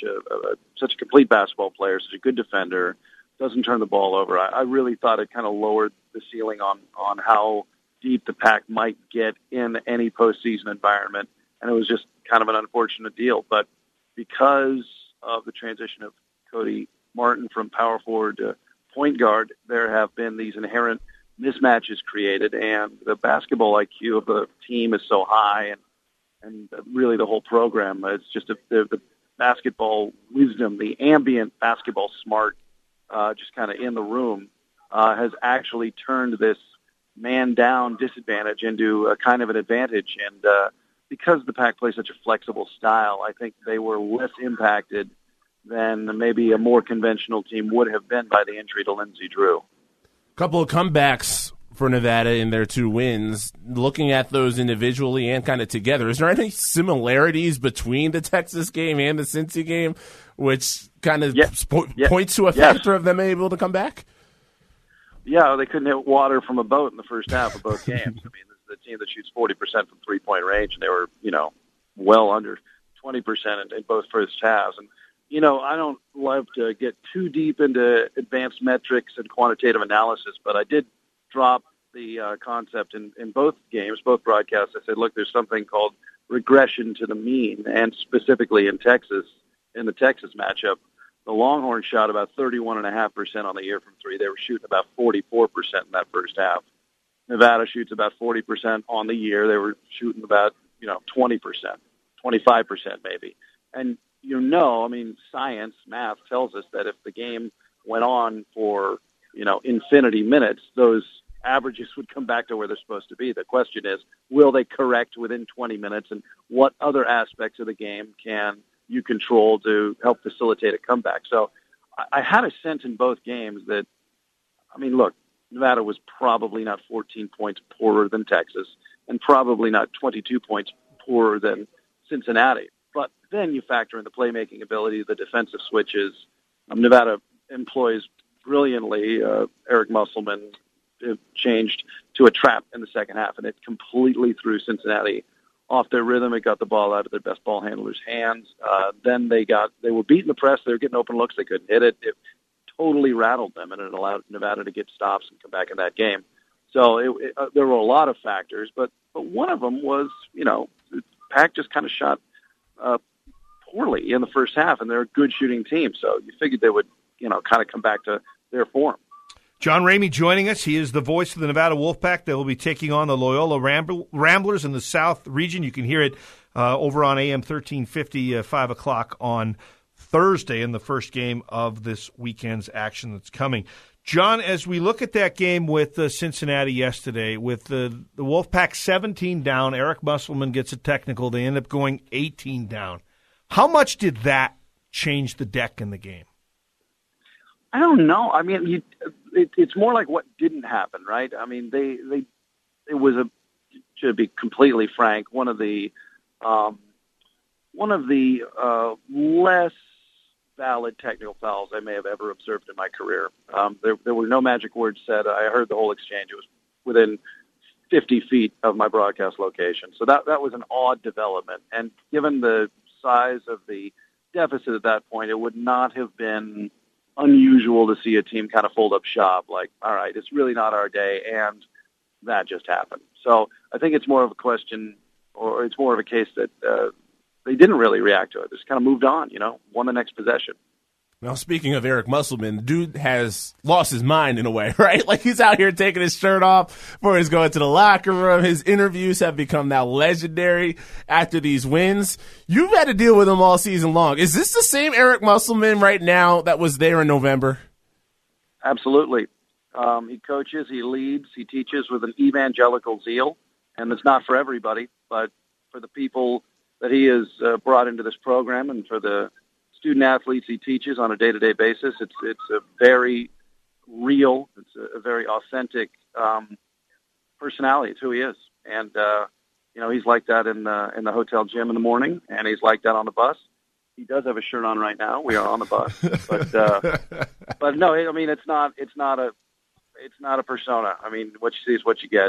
a complete basketball player, such a good defender, doesn't turn the ball over. I really thought it kind of lowered the ceiling on how deep the Pack might get in any postseason environment, and it was just kind of an unfortunate deal. But because of the transition of Cody Martin from power forward to point guard, there have been these inherent mismatches created, and the basketball IQ of the team is so high, and really the whole program, it's just the basketball wisdom, the ambient basketball smart, just kind of in the room, has actually turned this man-down disadvantage into a kind of an advantage. And because the Pack plays such a flexible style, I think they were less impacted than maybe a more conventional team would have been by the injury to Lindsey Drew. Couple of comebacks for Nevada in their 2 wins. Looking at those individually and kind of together, is there any similarities between the Texas game and the Cincy game, which kind of points to a factor of them able to come back? Yeah, they couldn't hit water from a boat in the first half of both games. I mean, this is the team that shoots 40% from three-point range, and they were, well under 20% in both first halves. And, I don't love to get too deep into advanced metrics and quantitative analysis, but I did drop the concept in both games, both broadcasts. I said, look, there's something called regression to the mean, and specifically in Texas, in the Texas matchup, the Longhorns shot about 31.5% on the year from 3. They were shooting about 44% in that first half. Nevada shoots about 40% on the year. They were shooting about, 20%, 25% maybe. And science, math tells us that if the game went on for, infinity minutes, those averages would come back to where they're supposed to be. The question is, will they correct within 20 minutes, and what other aspects of the game can you control to help facilitate a comeback? So I had a sense in both games that, look, Nevada was probably not 14 points poorer than Texas and probably not 22 points poorer than Cincinnati. But then you factor in the playmaking ability, the defensive switches. Nevada employs brilliantly. Eric Musselman changed to a trap in the second half, and it completely threw Cincinnati off their rhythm. It got the ball out of their best ball handlers' hands. Then they were beating the press. They were getting open looks. They couldn't hit it. It totally rattled them, and it allowed Nevada to get stops and come back in that game. So there were a lot of factors, but one of them was, Pac just kind of shot poorly in the first half, and they're a good shooting team. So you figured they would, kind of come back to their form. John Ramey joining us. He is the voice of the Nevada Wolfpack. They will be taking on the Loyola Ramblers in the South region. You can hear it over on AM 1350, 5 o'clock on Thursday in the first game of this weekend's action that's coming. John, as we look at that game with Cincinnati yesterday, with the Wolfpack 17 down, Eric Musselman gets a technical. They end up going 18 down. How much did that change the deck in the game? I don't know. It's more like what didn't happen, right? It was to be completely frank, one of the less valid technical fouls I may have ever observed in my career. There were no magic words said. I heard the whole exchange. It was within 50 feet of my broadcast location. So that was an odd development. And given the size of the deficit at that point, it would not have been unusual to see a team kind of fold up shop, like, all right, it's really not our day, and that just happened. So I think it's more of a question, or it's more of a case that they didn't really react to it. Just kind of moved on, won the next possession. Now, speaking of Eric Musselman, the dude has lost his mind in a way, right? Like, he's out here taking his shirt off before he's going to the locker room. His interviews have become now legendary after these wins. You've had to deal with him all season long. Is this the same Eric Musselman right now that was there in November? Absolutely. He coaches, he leads, he teaches with an evangelical zeal, and it's not for everybody, but for the people that he has brought into this program and for the student athletes he teaches on a day-to-day basis, it's a very real, it's a very authentic personality. It's who he is, and he's like that in the hotel gym in the morning, and he's like that on the bus. He does have a shirt on right now. We are on the bus, but no, it's not a persona. What you see is what you get,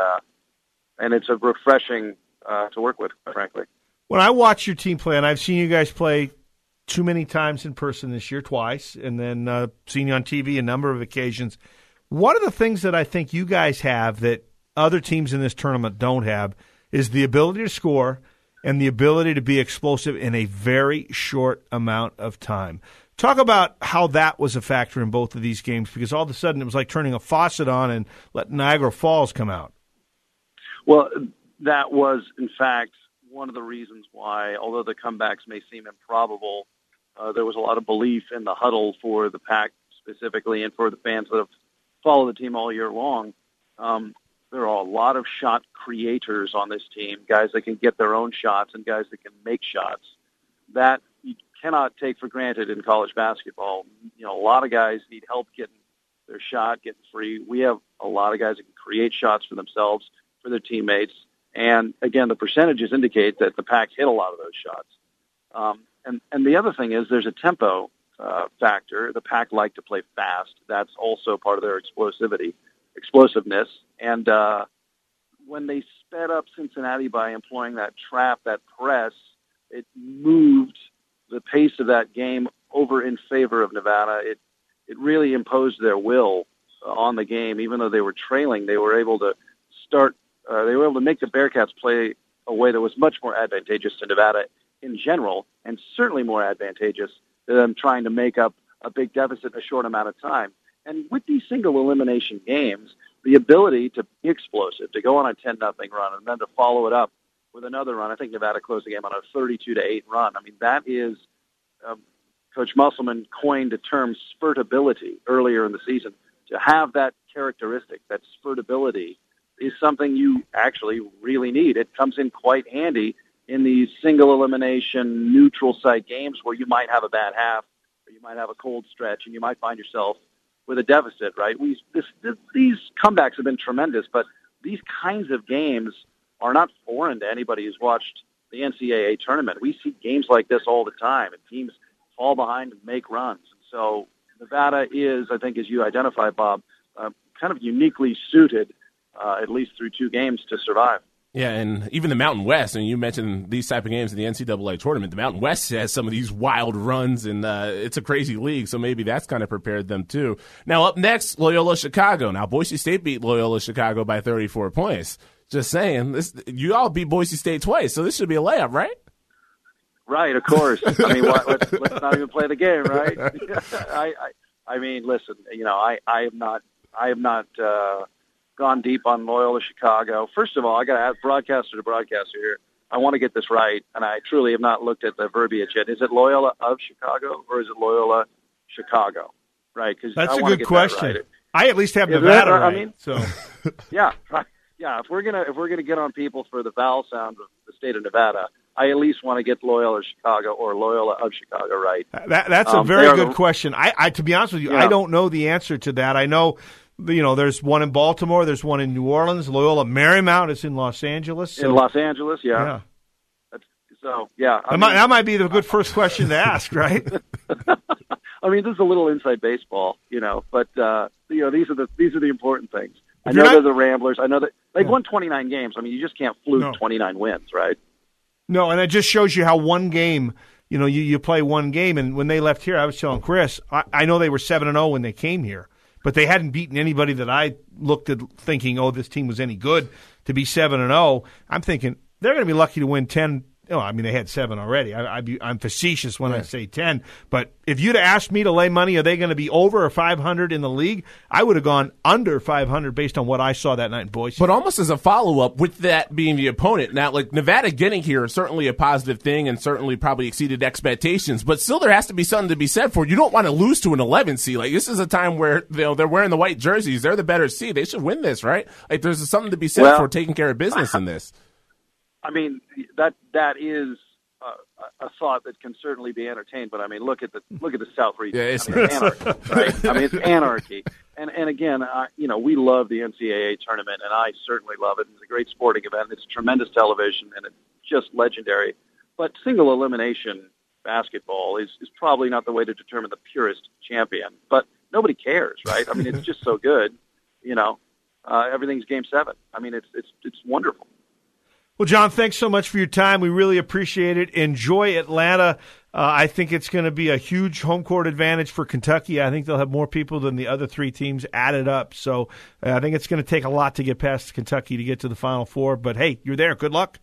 and it's a refreshing to work with, frankly. When I watch your team play, and I've seen you guys play too many times in person this year, twice, and then seen you on TV a number of occasions. One of the things that I think you guys have that other teams in this tournament don't have is the ability to score and the ability to be explosive in a very short amount of time. Talk about how that was a factor in both of these games, because all of a sudden it was like turning a faucet on and letting Niagara Falls come out. Well, that was, in fact, one of the reasons why, although the comebacks may seem improbable, there was a lot of belief in the huddle for the Pac specifically and for the fans that have followed the team all year long. There are a lot of shot creators on this team, guys that can get their own shots and guys that can make shots. That you cannot take for granted in college basketball. A lot of guys need help getting their shot, getting free. We have a lot of guys that can create shots for themselves, for their teammates. And again, the percentages indicate that the Pac hit a lot of those shots. And the other thing is there's a tempo factor. The Pac like to play fast. That's also part of their explosiveness. And when they sped up Cincinnati by employing that trap, that press, it moved the pace of that game over in favor of Nevada. It really imposed their will on the game. Even though they were trailing, they were able to start. They were able to make the Bearcats play a way that was much more advantageous to Nevada in general, and certainly more advantageous to them trying to make up a big deficit in a short amount of time. And with these single elimination games, the ability to be explosive, to go on a 10-0 run, and then to follow it up with another run. I think Nevada closed the game on a 32-8 run. I mean, that is Coach Musselman coined the term spurtability earlier in the season. To have that characteristic, that spurtability, is something you actually really need. It comes in quite handy in these single elimination neutral site games where you might have a bad half or you might have a cold stretch and you might find yourself with a deficit, right? These comebacks have been tremendous, but these kinds of games are not foreign to anybody who's watched the NCAA tournament. We see games like this all the time, and teams fall behind and make runs. So Nevada is, I think, as you identify, Bob, kind of uniquely suited, at least through 2 games, to survive. Yeah, and even the Mountain West, and you mentioned these type of games in the NCAA tournament, the Mountain West has some of these wild runs, and it's a crazy league, so maybe that's kind of prepared them too. Now, up next, Loyola Chicago. Now, Boise State beat Loyola Chicago by 34 points. Just saying, you all beat Boise State twice, so this should be a layup, right? Right, of course. I mean, let's not even play the game, right? I mean, listen, I have not gone deep on Loyola Chicago. First of all, I got to ask broadcaster to broadcaster here. I want to get this right, and I truly have not looked at the verbiage yet. Is it Loyola of Chicago or is it Loyola Chicago? Right? Because that's a good question. Right. I at least have Nevada right. I mean, so yeah. Yeah, if we're gonna get on people for the vowel sound of the state of Nevada, I at least want to get Loyola Chicago or Loyola of Chicago right. That's a very good question. I to be honest with you, I don't know the answer to that. I know, there's one in Baltimore, there's one in New Orleans. Loyola Marymount is in Los Angeles. So, in Los Angeles, yeah. So yeah, that might be the good first question to ask, right? I mean, this is a little inside baseball, but these are the important things. I know they're the Ramblers. I know that they've won 29 games. I mean, you just can't fluke 29 wins, right? No, and it just shows you how one game, you play one game. And when they left here, I was telling Chris, I know they were 7-0 when they came here, but they hadn't beaten anybody that I looked at thinking, this team was any good to be 7-0. I'm thinking they're going to be lucky to win 10. Oh, I mean, they had 7 already. I'm facetious when I say 10. But if you'd have asked me to lay money, are they going to be over or 500 in the league? I would have gone under 500 based on what I saw that night in Boise. But almost as a follow-up, with that being the opponent, now, like Nevada getting here is certainly a positive thing and certainly probably exceeded expectations. But still, there has to be something to be said for. You don't want to lose to an 11 seed. Like, this is a time where they're wearing the white jerseys. They're the better seed. They should win this, right? Like, there's something to be said for taking care of business in this. I mean, that is a thought that can certainly be entertained. But I mean, look at the South region. Yeah, it's anarchy, right? I mean, it's anarchy. And again, we love the NCAA tournament, and I certainly love it. It's a great sporting event. It's tremendous television, and it's just legendary. But single elimination basketball is probably not the way to determine the purest champion. But nobody cares, right? I mean, it's just so good. Everything's Game 7. I mean, it's wonderful. Well, John, thanks so much for your time. We really appreciate it. Enjoy Atlanta. I think it's going to be a huge home court advantage for Kentucky. I think they'll have more people than the other 3 teams added up. So I think it's going to take a lot to get past Kentucky to get to the Final Four. But, hey, you're there. Good luck.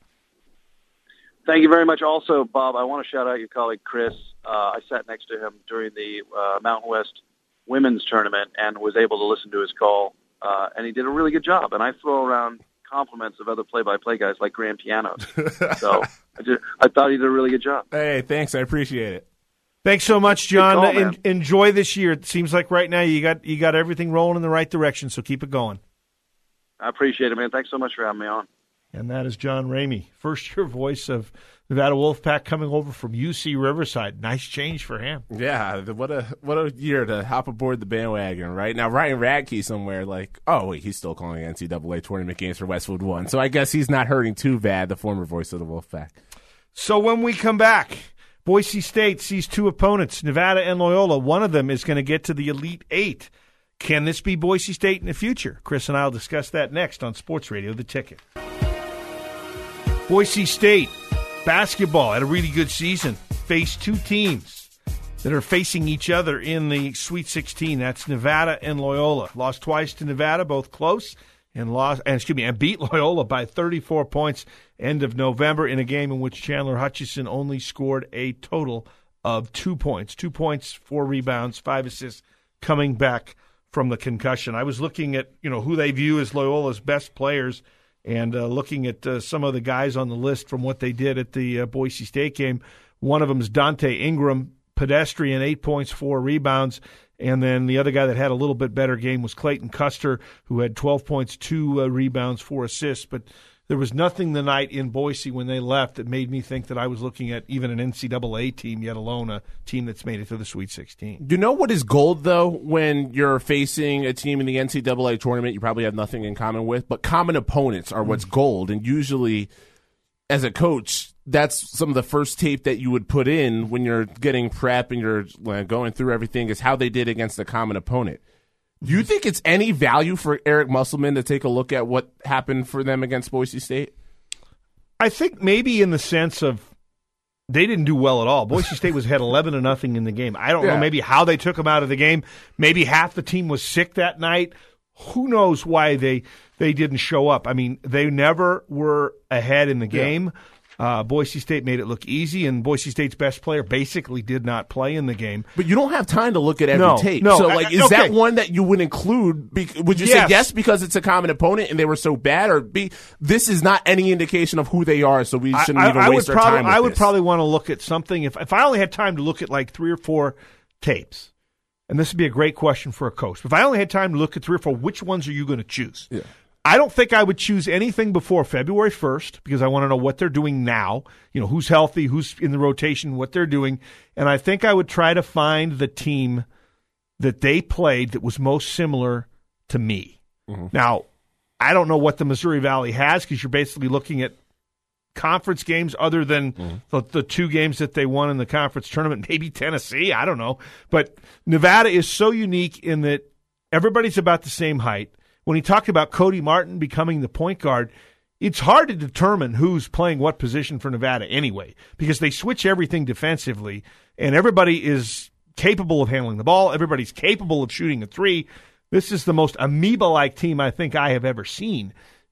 Thank you very much. Also, Bob, I want to shout out your colleague Chris. I sat next to him during the Mountain West women's tournament and was able to listen to his call. And he did a really good job. And I throw around compliments of other play-by-play guys like Graham Pianos. So I thought he did a really good job. Hey, thanks. I appreciate it. Thanks so much, John. Call, enjoy this year. It seems like right now you got everything rolling in the right direction, so keep it going. I appreciate it, man. Thanks so much for having me on. And that is John Ramey, first-year voice of Nevada Wolfpack, coming over from UC Riverside. Nice change for him. Yeah, what a year to hop aboard the bandwagon, right? Now, Ryan Radke somewhere he's still calling NCAA tournament games for Westwood One, so I guess he's not hurting too bad, the former voice of the Wolfpack. So when we come back, Boise State sees 2 opponents, Nevada and Loyola. One of them is going to get to the Elite 8. Can this be Boise State in the future? Chris and I will discuss that next on Sports Radio The Ticket. Boise State basketball had a really good season. Faced 2 teams that are facing each other in the Sweet 16. That's Nevada and Loyola. Lost twice to Nevada, both close, and beat Loyola by 34 points end of November in a game in which Chandler Hutchison only scored a total of 2 points. 2 points, 4 rebounds, 5 assists coming back from the concussion. I was looking at who they view as Loyola's best players And looking at some of the guys on the list from what they did at the Boise State game, one of them is Dante Ingram, pedestrian, 8 points, 4 rebounds. And then the other guy that had a little bit better game was Clayton Custer, who had 12 points, 2 rebounds, 4 assists. But there was nothing the night in Boise when they left that made me think that I was looking at even an NCAA team, yet alone a team that's made it to the Sweet 16. You know what is gold, though, when you're facing a team in the NCAA tournament you probably have nothing in common with, but common opponents are what's gold. And usually, as a coach, that's some of the first tape that you would put in when you're getting prep and you're going through everything is how they did against the common opponent. Do you think it's any value for Eric Musselman to take a look at what happened for them against Boise State? I think maybe in the sense of they didn't do well at all. Boise State was ahead 11-0 in the game. I don't know maybe how they took them out of the game. Maybe half the team was sick that night. Who knows why they didn't show up? I mean, they never were ahead in the game. Boise State made it look easy, and Boise State's best player basically did not play in the game. But you don't have time to look at every tape. No, so, is that one that you would include? Would you say yes because it's a common opponent and they were so bad, or B, this is not any indication of who they are, so we shouldn't even waste our time with I would probably want to look at something. If I only had time to look at like 3 or 4 tapes, and this would be a great question for a coach. If I only had time to look at 3 or 4, which ones are you going to choose? Yeah. I don't think I would choose anything before February 1st because I want to know what they're doing now, who's healthy, who's in the rotation, what they're doing. And I think I would try to find the team that they played that was most similar to me. Mm-hmm. Now, I don't know what the Missouri Valley has because you're basically looking at conference games other than the 2 games that they won in the conference tournament, maybe Tennessee, I don't know. But Nevada is so unique in that everybody's about the same height. When he talked about Cody Martin becoming the point guard, it's hard to determine who's playing what position for Nevada anyway, because they switch everything defensively, and everybody is capable of handling the ball. Everybody's capable of shooting a 3. This is the most amoeba-like team I think I have ever seen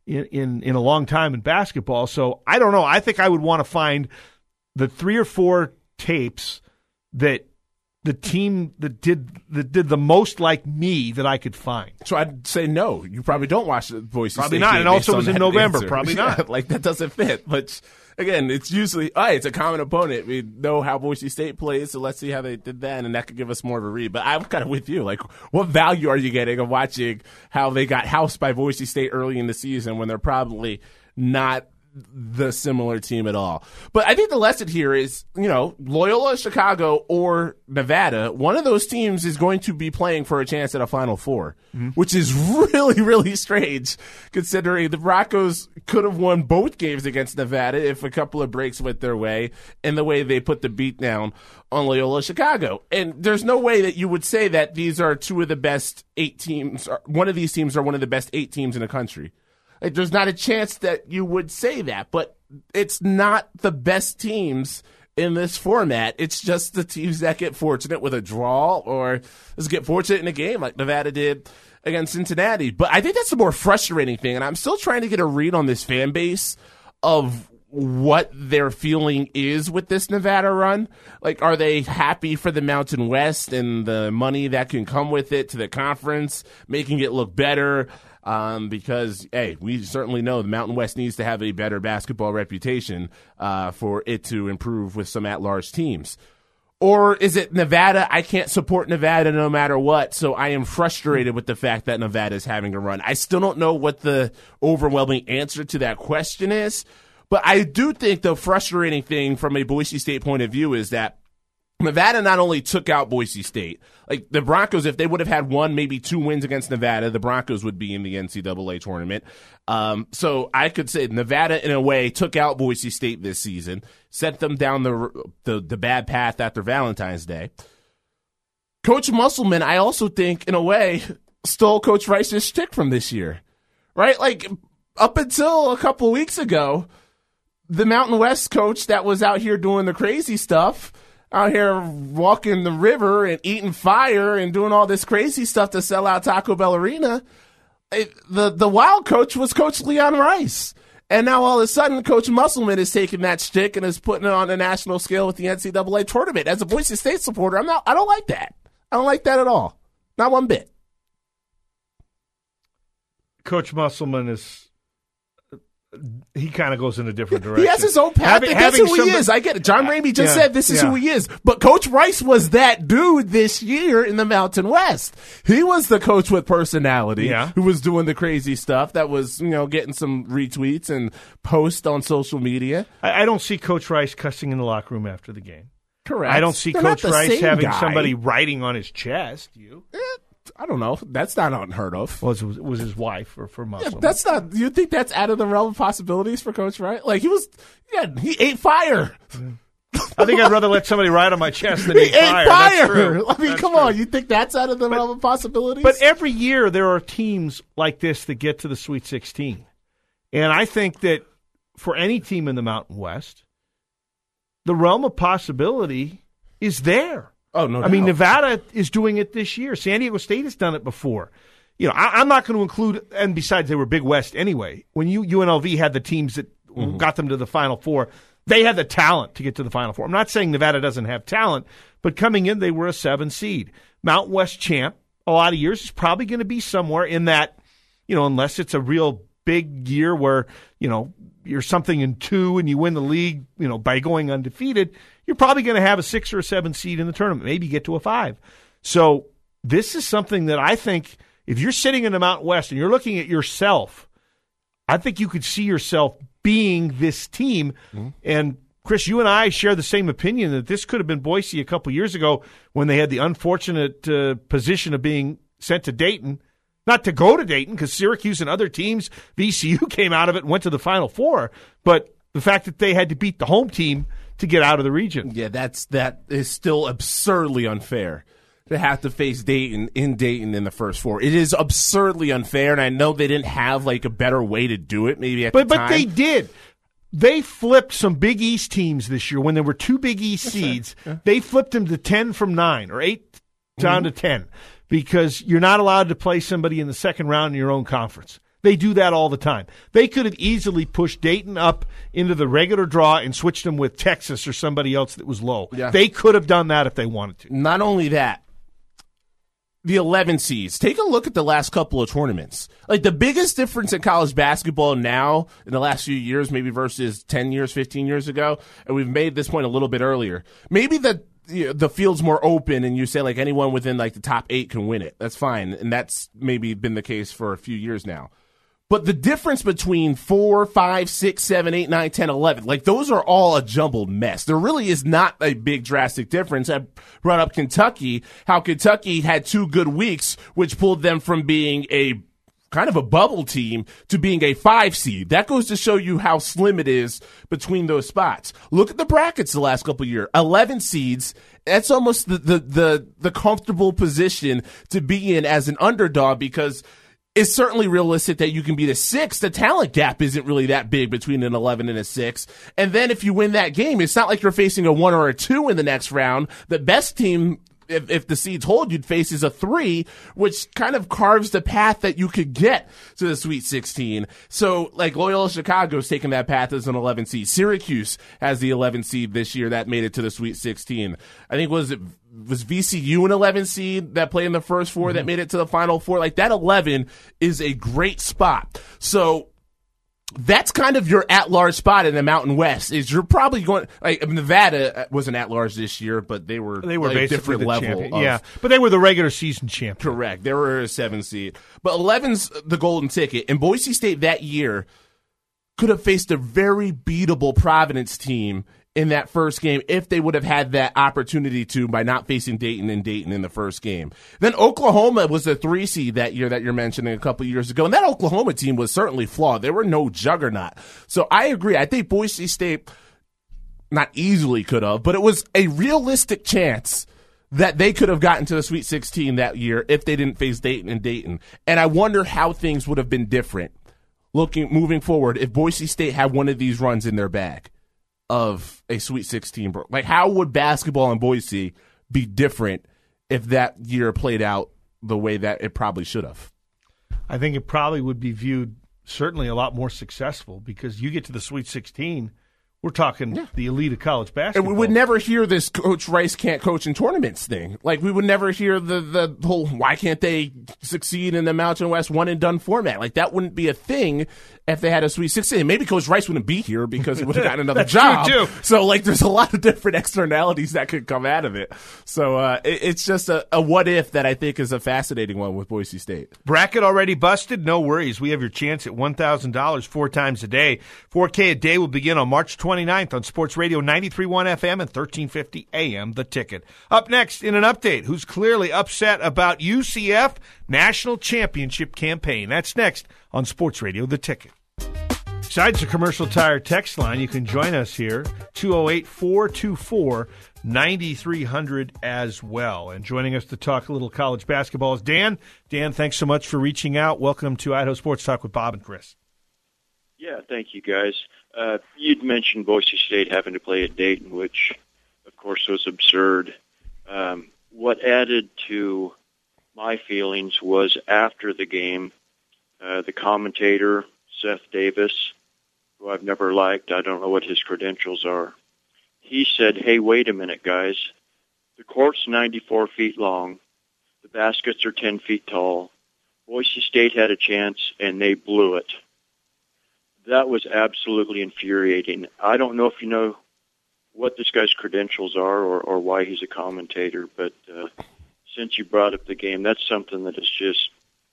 in a long time in basketball. So I don't know. I think I would want to find the 3 or 4 tapes that the team that did the most like me that I could find. So I'd say no. You probably don't watch the Boise State. Probably not. And also it was in November. Answer. Probably not. That doesn't fit. But again, it's usually it's a common opponent. We know how Boise State plays, so let's see how they did that, and that could give us more of a read. But I'm kind of with you. Like, what value are you getting of watching how they got housed by Boise State early in the season when they're probably not the similar team at all? But I think the lesson here is, Loyola Chicago or Nevada, one of those teams is going to be playing for a chance at a Final Four, which is really, really strange considering the Broncos could have won both games against Nevada if a couple of breaks went their way and the way they put the beat down on Loyola Chicago. And there's no way that you would say that these are 2 of the best 8 teams, or one of these teams are one of the best 8 teams in the country. Like, there's not a chance that you would say that, but it's not the best teams in this format. It's just the teams that get fortunate with a draw or just get fortunate in a game like Nevada did against Cincinnati. But I think that's the more frustrating thing, and I'm still trying to get a read on this fan base of what their feeling is with this Nevada run. Like, are they happy for the Mountain West and the money that can come with it to the conference, making it look better? Because, hey, we certainly know the Mountain West needs to have a better basketball reputation for it to improve with some at-large teams. Or is it Nevada? I can't support Nevada no matter what, so I am frustrated with the fact that Nevada is having a run. I still don't know what the overwhelming answer to that question is, but I do think the frustrating thing from a Boise State point of view is that Nevada not only took out Boise State, like the Broncos, if they would have had 1, maybe 2 wins against Nevada, the Broncos would be in the NCAA tournament. So I could say Nevada, in a way, took out Boise State this season, sent them down the bad path after Valentine's Day. Coach Musselman, I also think, in a way, stole Coach Rice's shtick from this year, right? Like, up until a couple weeks ago, the Mountain West coach that was out here doing the crazy stuff, out here walking the river and eating fire and doing all this crazy stuff to sell out Taco Bell Arena, the wild coach was Coach Leon Rice. And now all of a sudden, Coach Musselman is taking that shtick and is putting it on the national scale with the NCAA tournament. As a Boise State supporter, I don't like that. I don't like that at all. Not one bit. Coach Musselman is he kind of goes in a different direction. He has his own path. That's who he is. I get it. John Ramey just said this is who he is. But Coach Rice was that dude this year in the Mountain West. He was the coach with personality who was doing the crazy stuff that was, getting some retweets and posts on social media. I don't see Coach Rice cussing in the locker room after the game. Correct. I don't see Coach Rice having somebody writing on his chest. I don't know. That's not unheard of. Was his wife or for Muslim? Yeah, that's not. You think that's out of the realm of possibilities for Coach Rice? Like he ate fire. I think I'd rather let somebody ride on my chest than eat fire. That's true. I mean, come on. You think that's out of the realm of possibilities? But every year there are teams like this that get to the Sweet 16, and I think that for any team in the Mountain West, the realm of possibility is there. Oh, no doubt. I mean, Nevada is doing it this year. San Diego State has done it before. I'm not going to include, and besides, they were Big West anyway. When UNLV had the teams that got them to the Final Four, they had the talent to get to the Final Four. I'm not saying Nevada doesn't have talent, but coming in, they were a 7 seed. Mountain West champ, a lot of years, is probably going to be somewhere in that, unless it's a real big year where, you're something in 2 and you win the league, by going undefeated, you're probably going to have a 6 or a 7 seed in the tournament, maybe get to a 5. So this is something that I think if you're sitting in the Mountain West and you're looking at yourself, I think you could see yourself being this team. Mm-hmm. And Chris, you and I share the same opinion that this could have been Boise a couple years ago when they had the unfortunate position of being sent to Dayton. Not to go to Dayton because Syracuse and other teams, VCU came out of it and went to the Final Four. But the fact that they had to beat the home team to get out of the region. Yeah, that is still absurdly unfair to have to face Dayton in the first 4. It is absurdly unfair, and I know they didn't have like a better way to do it maybe at the time. But they did. They flipped some Big East teams this year when there were 2 Big East seeds. Yeah. They flipped them to 10 from 9 or 8 down to 10 because you're not allowed to play somebody in the second round in your own conference. They do that all the time. They could have easily pushed Dayton up into the regular draw and switched them with Texas or somebody else that was low. Yeah. They could have done that if they wanted to. Not only that, the 11 seeds. Take a look at the last couple of tournaments. Like the biggest difference in college basketball now in the last few years, maybe versus 10 years, 15 years ago, and we've made this point a little bit earlier. Maybe the field's more open and you say like anyone within like the top 8 can win it. That's fine. And that's maybe been the case for a few years now. But the difference between 4, 5, 6, 7, 8, 9, 10, 11, like those are all a jumbled mess. There really is not a big drastic difference. I brought up Kentucky, how Kentucky had 2 good weeks, which pulled them from being a kind of a bubble team to being a 5 seed. That goes to show you how slim it is between those spots. Look at the brackets the last couple of years. 11 seeds. That's almost the comfortable position to be in as an underdog because it's certainly realistic that you can be the 6. The talent gap isn't really that big between an 11 and a 6. And then if you win that game, it's not like you're facing a 1 or a 2 in the next round. The best team, if the seeds hold, you'd face is a 3, which kind of carves the path that you could get to the Sweet 16. So, like, Loyola Chicago's taking that path as an 11 seed. Syracuse has the 11 seed this year that made it to the Sweet 16. I think was VCU an 11 seed that played in the first 4 that made it to the Final Four. Like, that 11 is a great spot. So that's kind of your at-large spot in the Mountain West. Is you're probably going like Nevada was an at-large this year, but they were like basically different the level. Champion. But they were the regular season champion. Correct. They were a 7 seed, but 11's the golden ticket. And Boise State that year could have faced a very beatable Providence team in that first game if they would have had that opportunity to by not facing Dayton in the first game. Then Oklahoma was a 3 seed that year that you're mentioning a couple years ago, and that Oklahoma team was certainly flawed. They were no juggernaut. So I agree. I think Boise State not easily could have, but it was a realistic chance that they could have gotten to the Sweet 16 that year if they didn't face Dayton. And I wonder how things would have been different moving forward if Boise State had one of these runs in their bag of a Sweet 16. Like, how would basketball in Boise be different if that year played out the way that it probably should have? I think it probably would be viewed certainly a lot more successful because you get to the Sweet 16 We're talking the elite of college basketball. And we would never hear this Coach Rice can't coach in tournaments thing. Like, we would never hear the whole why can't they succeed in the Mountain West one-and-done format. Like, that wouldn't be a thing if they had a Sweet 16. Maybe Coach Rice wouldn't be here because he would have gotten another job. True, too. So, like, there's a lot of different externalities that could come out of it. So it's just a what-if that I think is a fascinating one with Boise State. Bracket already busted? No worries. We have your chance at $1,000 4 times a day. 4K a day will begin on March 29th on Sports Radio 93.1 FM and 1350 AM, The Ticket. Up next, in an update, who's clearly upset about UCF National Championship campaign. That's next on Sports Radio, The Ticket. Besides the Commercial Tire text line, you can join us here, 208-424-9300 as well. And joining us to talk a little college basketball is Dan. Dan, thanks so much for reaching out. Welcome to Idaho Sports Talk with Bob and Chris. Yeah, thank you, guys. You'd mentioned Boise State having to play at Dayton, which, of course, was absurd. What added to my feelings was after the game, the commentator, Seth Davis, who I've never liked, I don't know what his credentials are, he said, hey, wait a minute, guys. The court's 94 feet long. The baskets are 10 feet tall. Boise State had a chance, and they blew it. That was absolutely infuriating. I don't know if you know what this guy's credentials are or why he's a commentator, but since you brought up the game, that's something that is just,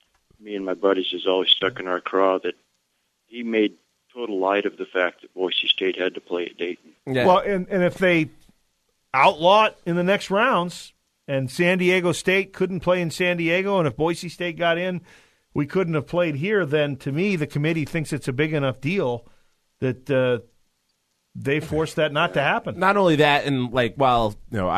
me and my buddies is always stuck in our craw, that he made total light of the fact that Boise State had to play at Dayton. Yeah. Well, and if they outlaw it in the next rounds and San Diego State couldn't play in San Diego, and if Boise State got in, we couldn't have played here, then to me the committee thinks it's a big enough deal that they forced that not to happen. Not only that, and like, while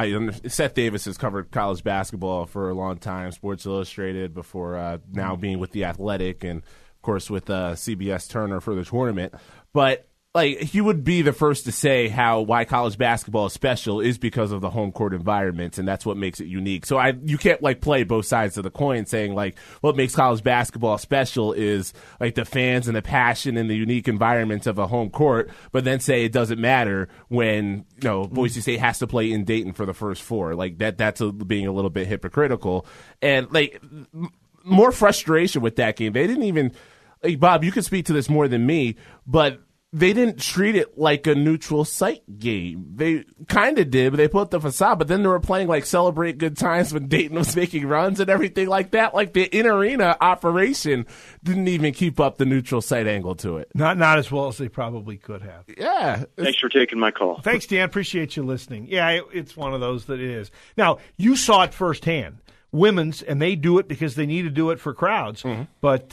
Seth Davis has covered college basketball for a long time, Sports Illustrated before now being with The Athletic, and of course with CBS Turner for the tournament, but like, he would be the first to say why college basketball is special is because of the home court environments, and that's what makes it unique. So you can't like play both sides of the coin, saying like what makes college basketball special is like the fans and the passion and the unique environments of a home court, but then say it doesn't matter when Boise State has to play in Dayton for the first 4. Like that's being a little bit hypocritical, and like more frustration with that game. They didn't even, like, Bob, you could speak to this more than me, but they didn't treat it like a neutral site game. They kind of did, but they put up the facade, but then they were playing like Celebrate Good Times when Dayton was making runs and everything like that. Like, the in-arena operation didn't even keep up the neutral site angle to it. Not as well as they probably could have. Yeah. Thanks for taking my call. Thanks, Dan. Appreciate you listening. Yeah, it's one of those that it is. Now, you saw it firsthand. Women's, and they do it because they need to do it for crowds, but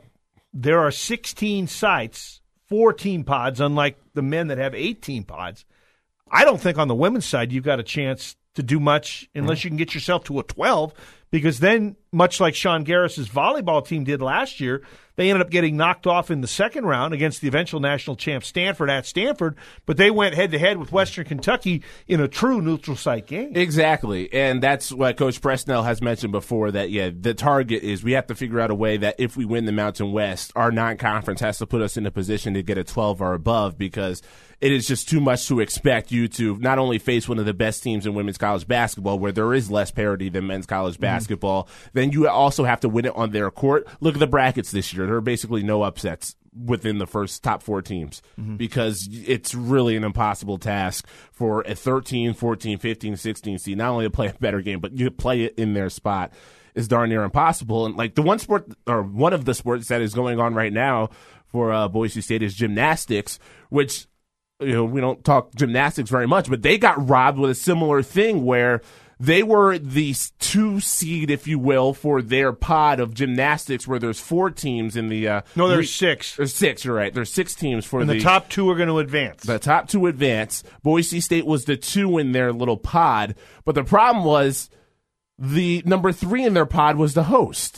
there are 16 sites, 4 team pods, unlike the men that have 8 team pods. I don't think on the women's side you've got a chance to do much unless you can get yourself to a 12, because then, much like Sean Garris's volleyball team did last year, they ended up getting knocked off in the second round against the eventual national champ Stanford at Stanford, but they went head-to-head with Western Kentucky in a true neutral site game. Exactly, and that's what Coach Presnell has mentioned before, that, the target is we have to figure out a way that if we win the Mountain West, our non-conference has to put us in a position to get a 12 or above, because it is just too much to expect you to not only face one of the best teams in women's college basketball, where there is less parity than men's college basketball, then you also have to win it on their court. Look at the brackets this year. There are basically no upsets within the first top 4 teams, because it's really an impossible task for a 13, 14, 15, 16 seed not only to play a better game, but you play it in their spot is darn near impossible. And like, the one sport, or one of the sports that is going on right now for Boise State is gymnastics, which, we don't talk gymnastics very much, but they got robbed with a similar thing where they were the 2 seed, if you will, for their pod of gymnastics, where there's 4 teams in the no, there's 6. There's 6, you're right. There's 6 teams for and the top 2 are going to advance. The top 2 advance. Boise State was the 2 in their little pod, but the problem was the number 3 in their pod was the host.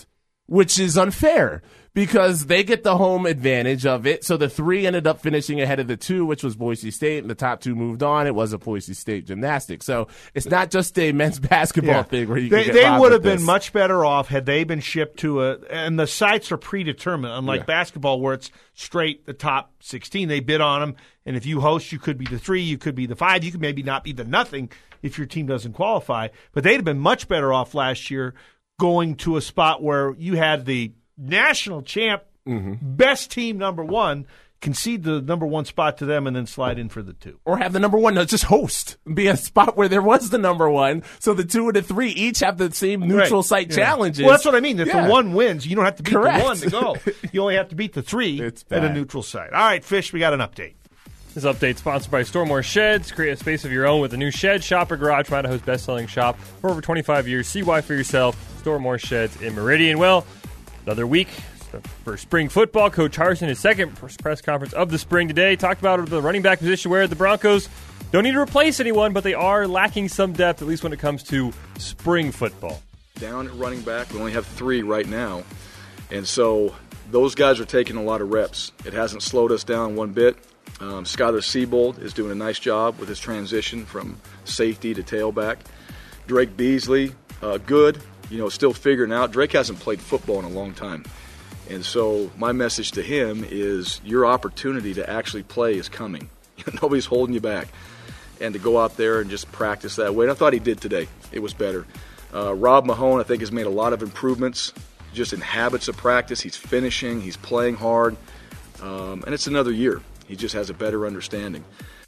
which is unfair because they get the home advantage of it. So the 3 ended up finishing ahead of the 2, which was Boise State, and the top 2 moved on. It was a Boise State Gymnastics. So it's not just a men's basketball thing where you can get They robbed would have with been this. much better off had they been shipped to and the sites are predetermined, unlike basketball where it's straight the top 16. They bid on them, and if you host, you could be the 3, you could be the 5, you could maybe not be the nothing if your team doesn't qualify. But they'd have been much better off last year going to a spot where you had the national champ, best team number 1, concede the number 1 spot to them and then slide in for the 2. Or have the number 1 just host, be a spot where there was the number 1, so the 2 and the 3 each have the same neutral site challenges. Well, that's what I mean. If the 1 wins, you don't have to beat Correct. the 1 to go. You only have to beat the 3 It's at a bad. neutral site. All right, Fish, we got an update. This update sponsored by Stormore Sheds. Create a space of your own with a new shed, shop, or garage from Idaho's best-selling shop for over 25 years. See why for yourself. Stormore Sheds in Meridian. Well, another week for spring football. Coach Harsin, his second press conference of the spring today, talked about the running back position where the Broncos don't need to replace anyone, but they are lacking some depth, at least when it comes to spring football. Down at running back, we only have 3 right now. And so those guys are taking a lot of reps. It hasn't slowed us down one bit. Skylar Siebold is doing a nice job with his transition from safety to tailback. Drake Beasley, good, still figuring out. Drake hasn't played football in a long time. And so my message to him is your opportunity to actually play is coming. Nobody's holding you back. And to go out there and just practice that way. And I thought he did today. It was better. Rob Mahone, I think, has made a lot of improvements just in habits of practice. He's finishing. He's playing hard. And it's another year. He just has a better understanding.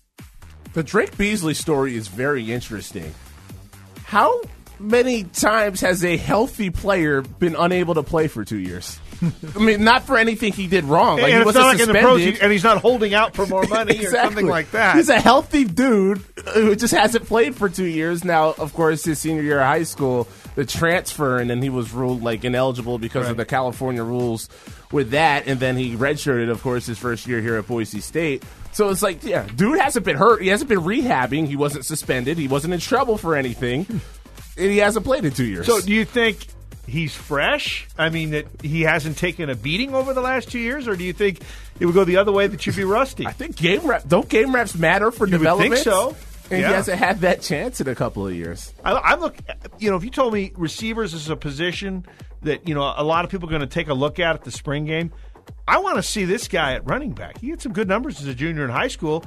The Drake Beasley story is very interesting. How many times has a healthy player been unable to play for 2 years? I mean, not for anything he did wrong. Like, and he it's wasn't not like in the pros, suspended. and he's not holding out for more money or something like that. He's a healthy dude who just hasn't played for 2 years. Now, of course, his senior year of high school, the transfer, and then he was ruled ineligible because of the California rules with that. And then he redshirted, of course, his first year here at Boise State. So it's dude hasn't been hurt. He hasn't been rehabbing. He wasn't suspended. He wasn't in trouble for anything. And he hasn't played in 2 years. So do you think he's fresh? I mean, that he hasn't taken a beating over the last 2 years? Or do you think it would go the other way, that you'd be rusty? I think don't game reps matter for development? Would think so. And he hasn't had that chance in a couple of years. I look, if you told me receivers is a position that, a lot of people are going to take a look at the spring game, I want to see this guy at running back. He had some good numbers as a junior in high school.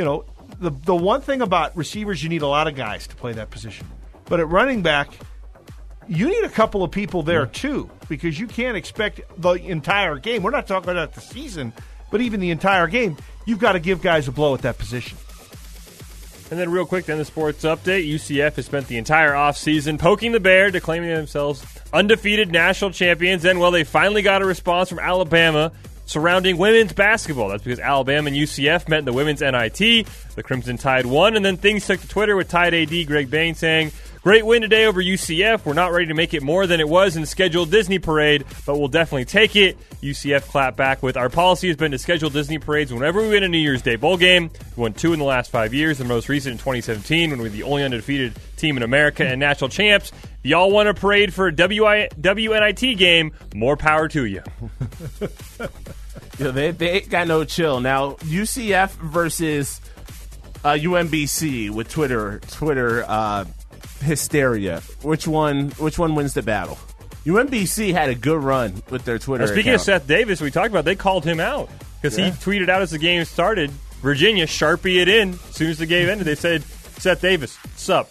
The one thing about receivers, you need a lot of guys to play that position. But at running back, you need a couple of people there too, because you can't expect the entire game. We're not talking about the season, but even the entire game, you've got to give guys a blow at that position. And then real quick, then the sports update. UCF has spent the entire offseason poking the bear, declaiming themselves undefeated national champions. And, they finally got a response from Alabama surrounding women's basketball. That's because Alabama and UCF met in the women's NIT. The Crimson Tide won, and then things took to Twitter with Tide AD Greg Bain saying, "Great win today over UCF. We're not ready to make it more than it was in the scheduled Disney parade, but we'll definitely take it." UCF clapped back with, "Our policy has been to schedule Disney parades whenever we win a New Year's Day bowl game. We won 2 in the last 5 years, the most recent in 2017 when we were the only undefeated team in America and national champs. If y'all want a parade for a WNIT game, more power to you." They ain't got no chill. Now, UCF versus UMBC with Twitter hysteria. Which one wins the battle? UMBC had a good run with their Twitter Speaking account. of Seth Davis, we talked about, they called him out because he tweeted out as the game started, Virginia Sharpie it in. As soon as the game ended, they said, "Seth Davis, sup."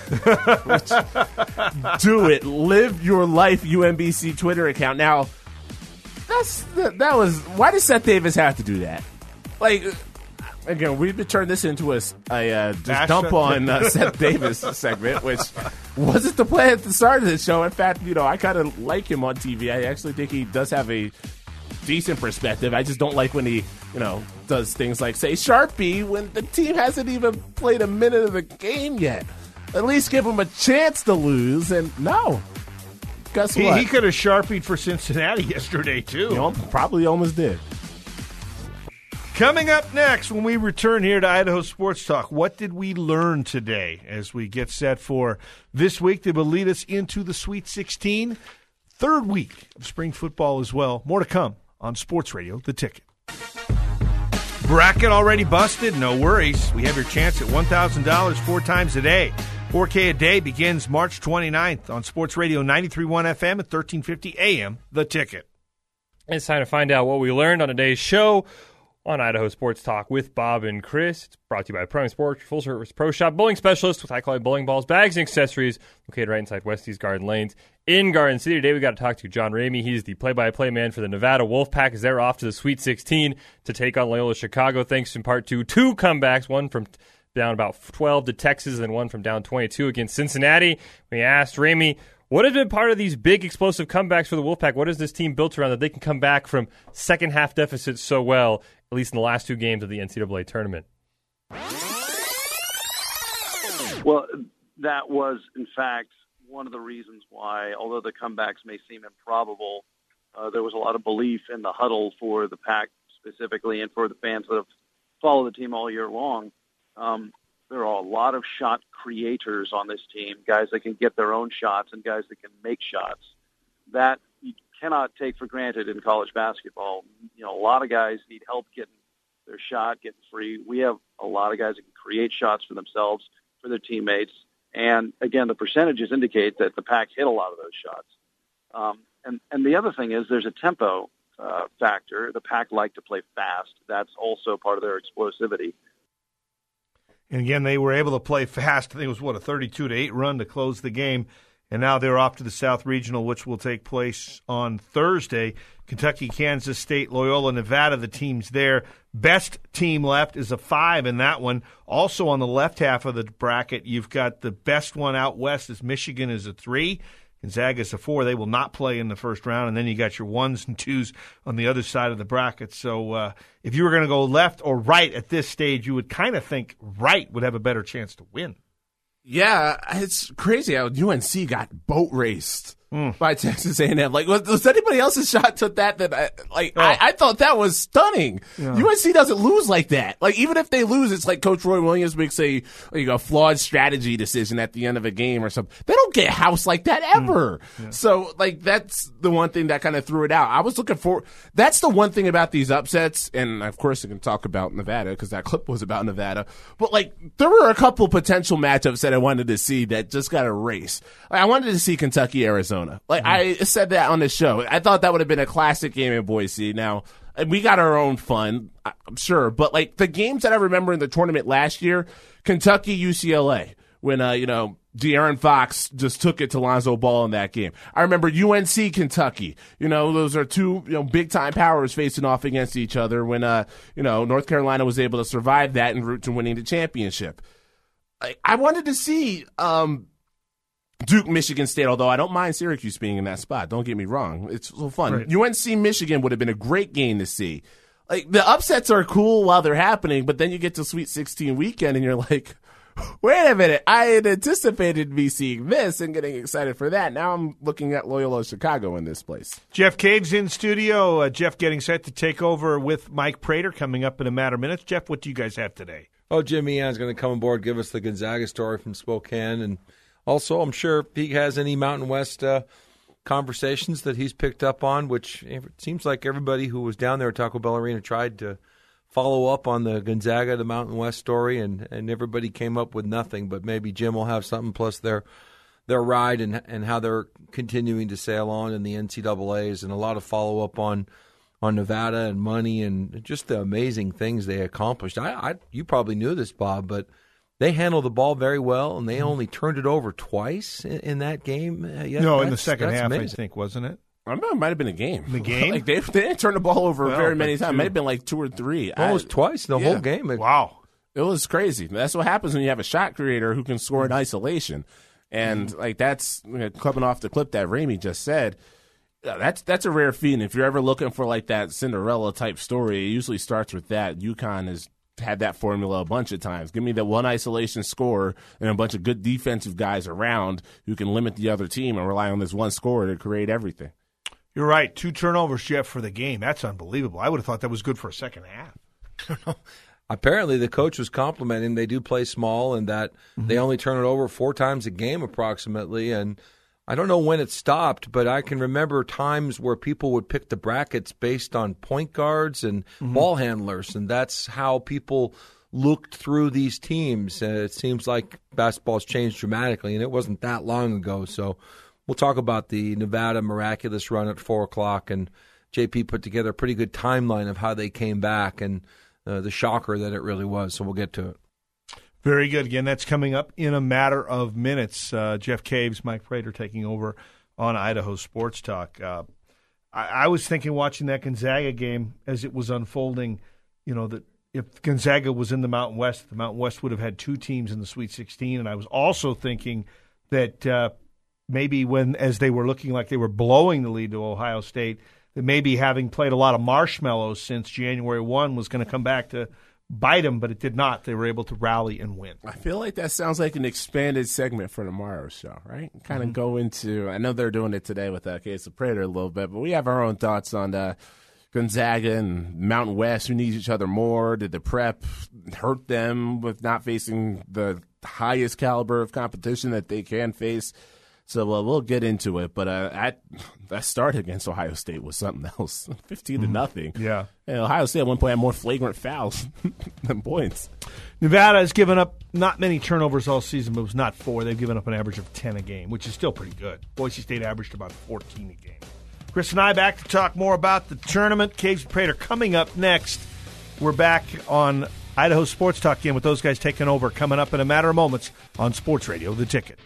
Do it. Live your life, UMBC Twitter account. Now, that was why does Seth Davis have to do that? Again, we've turned this into a just dump on Seth Davis segment, which wasn't the plan at the start of the show. In fact, I kind of like him on TV. I actually think he does have a decent perspective. I just don't like when he, does things like say Sharpie when the team hasn't even played a minute of the game yet. At least give him a chance to lose, and no. Guess what? He could have Sharpied for Cincinnati yesterday, too. Probably almost did. Coming up next, when we return here to Idaho Sports Talk, what did we learn today as we get set for this week that will lead us into the Sweet 16? third week of spring football as well. More to come on Sports Radio, The Ticket. Bracket already busted? No worries. We have your chance at $1,000 4 times a day. 4K a day begins March 29th on Sports Radio 93.1 FM at 1350 AM, The Ticket. It's time to find out what we learned on today's show on Idaho Sports Talk with Bob and Chris. It's brought to you by Prime Sports, full-service pro shop bowling specialist with high-quality bowling balls, bags, and accessories located right inside Westie's Garden Lanes in Garden City. Today we got to talk to John Ramey. He's the play-by-play man for the Nevada Wolfpack as they're off to the Sweet 16 to take on Loyola Chicago, thanks in part to 2 comebacks, one from down about 12 to Texas and one from down 22 against Cincinnati. We asked Ramey, what has been part of these big explosive comebacks for the Wolfpack? What is this team built around that they can come back from second-half deficits so well, at least in the last 2 games of the NCAA tournament? Well, that was, in fact, one of the reasons why, although the comebacks may seem improbable, there was a lot of belief in the huddle for the Pack specifically and for the fans that have followed the team all year long. There are a lot of shot creators on this team, guys that can get their own shots and guys that can make shots. That you cannot take for granted in college basketball. You know, a lot of guys need help getting their shot, getting free. We have a lot of guys that can create shots for themselves, for their teammates. And, again, the percentages indicate that the Pack hit a lot of those shots. And the other thing is there's a tempo factor. The Pack like to play fast. That's also part of their explosivity. And again, they were able to play fast. I think it was, a 32-8 run to close the game. And now they're off to the South Regional, which will take place on Thursday. Kentucky, Kansas State, Loyola, Nevada, the teams there. Best team left is a 5 in that one. Also on the left half of the bracket, you've got the best one out west is Michigan is a 3. Gonzaga is a 4. They will not play in the first round. And then you got your 1s and 2s on the other side of the bracket. So if you were going to go left or right at this stage, you would kind of think right would have a better chance to win. Yeah, it's crazy how UNC got boat raced by Texas A&M. Like, was anybody else's shot to that? I thought that was stunning. Yeah. UNC doesn't lose like that. Like, even if they lose, it's like Coach Roy Williams makes a flawed strategy decision at the end of a game or something. They don't get housed like that ever. Yeah. So, like, that's the one thing that kind of threw it out. I was looking for – that's the one thing about these upsets, and, of course, I can talk about Nevada because that clip was about Nevada. But, like, there were a couple potential matchups that I wanted to see that just got erased. Like, I wanted to see Kentucky, Arizona. Like, I said that on the show. I thought that would have been a classic game in Boise. Now, we got our own fun, I'm sure. But, like, the games that I remember in the tournament last year, Kentucky, UCLA, when, De'Aaron Fox just took it to Lonzo Ball in that game. I remember UNC, Kentucky. Those are 2, big-time powers facing off against each other when, North Carolina was able to survive that en route to winning the championship. I wanted to see Duke, Michigan State, although I don't mind Syracuse being in that spot. Don't get me wrong. It's so fun. Right. UNC, Michigan would have been a great game to see. Like, the upsets are cool while they're happening, but then you get to Sweet 16 weekend and you're like, wait a minute, I had anticipated me seeing this and getting excited for that. Now I'm looking at Loyola Chicago in this place. Jeff Cave's in studio. Jeff getting set to take over with Mike Prater coming up in a matter of minutes. Jeff, what do you guys have today? Oh, Jimmy Ann's going to come aboard, give us the Gonzaga story from Spokane. And also, I'm sure if he has any Mountain West conversations that he's picked up on, which it seems like everybody who was down there at Taco Bell Arena tried to follow up on the Gonzaga, the Mountain West story, and everybody came up with nothing. But maybe Jim will have something, plus their ride and how they're continuing to sail on in the NCAAs, and a lot of follow-up on Nevada and money and just the amazing things they accomplished. You probably knew this, Bob, but they handled the ball very well, and they only turned it over twice in that game. In the second half, amazing. I think, wasn't it? I remember it might have been a game. The game? Like they didn't turn the ball over very many times. It might have been like 2 or 3. Almost twice the whole game. Wow. It was crazy. That's what happens when you have a shot creator who can score in isolation. And that's coming off the clip that Ramey just said. That's a rare feat. And if you're ever looking for like that Cinderella type story, it usually starts with that. UConn has had that formula a bunch of times. Give me the one isolation scorer and a bunch of good defensive guys around who can limit the other team and rely on this one scorer to create everything. You're right. 2 turnovers, Jeff, for the game. That's unbelievable. I would have thought that was good for a second half. Apparently, the coach was complimenting they do play small and that they only turn it over 4 times a game approximately. And I don't know when it stopped, but I can remember times where people would pick the brackets based on point guards and ball handlers, and that's how people looked through these teams. It seems like basketball's changed dramatically, and it wasn't that long ago. So we'll talk about the Nevada miraculous run at 4 o'clock, and JP put together a pretty good timeline of how they came back and the shocker that it really was. So we'll get to it. Very good. Again, that's coming up in a matter of minutes. Jeff Caves, Mike Prater taking over on Idaho Sports Talk. I was thinking watching that Gonzaga game as it was unfolding, that if Gonzaga was in the Mountain West would have had 2 teams in the Sweet 16. And I was also thinking that maybe as they were looking like they were blowing the lead to Ohio State, that maybe having played a lot of marshmallows since January 1 was going to come back to bite them, but it did not. They were able to rally and win. I feel like that sounds like an expanded segment for tomorrow's show, right? Kind of go into, I know they're doing it today with Case of Prater a little bit, but we have our own thoughts on Gonzaga and Mountain West, who needs each other more. Did the prep hurt them with not facing the highest caliber of competition that they can face? So we'll get into it, but that start against Ohio State was something else, 15-0. Yeah, and Ohio State at one point had more flagrant fouls than points. Nevada has given up not many turnovers all season, but it was not 4. They've given up an average of 10 a game, which is still pretty good. Boise State averaged about 14 a game. Chris and I back to talk more about the tournament. Caves and Prater coming up next. We're back on Idaho Sports Talk again with those guys taking over coming up in a matter of moments on Sports Radio The Ticket.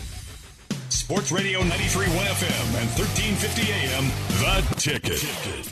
Sports Radio 93.1 FM and 1350 AM, The Ticket.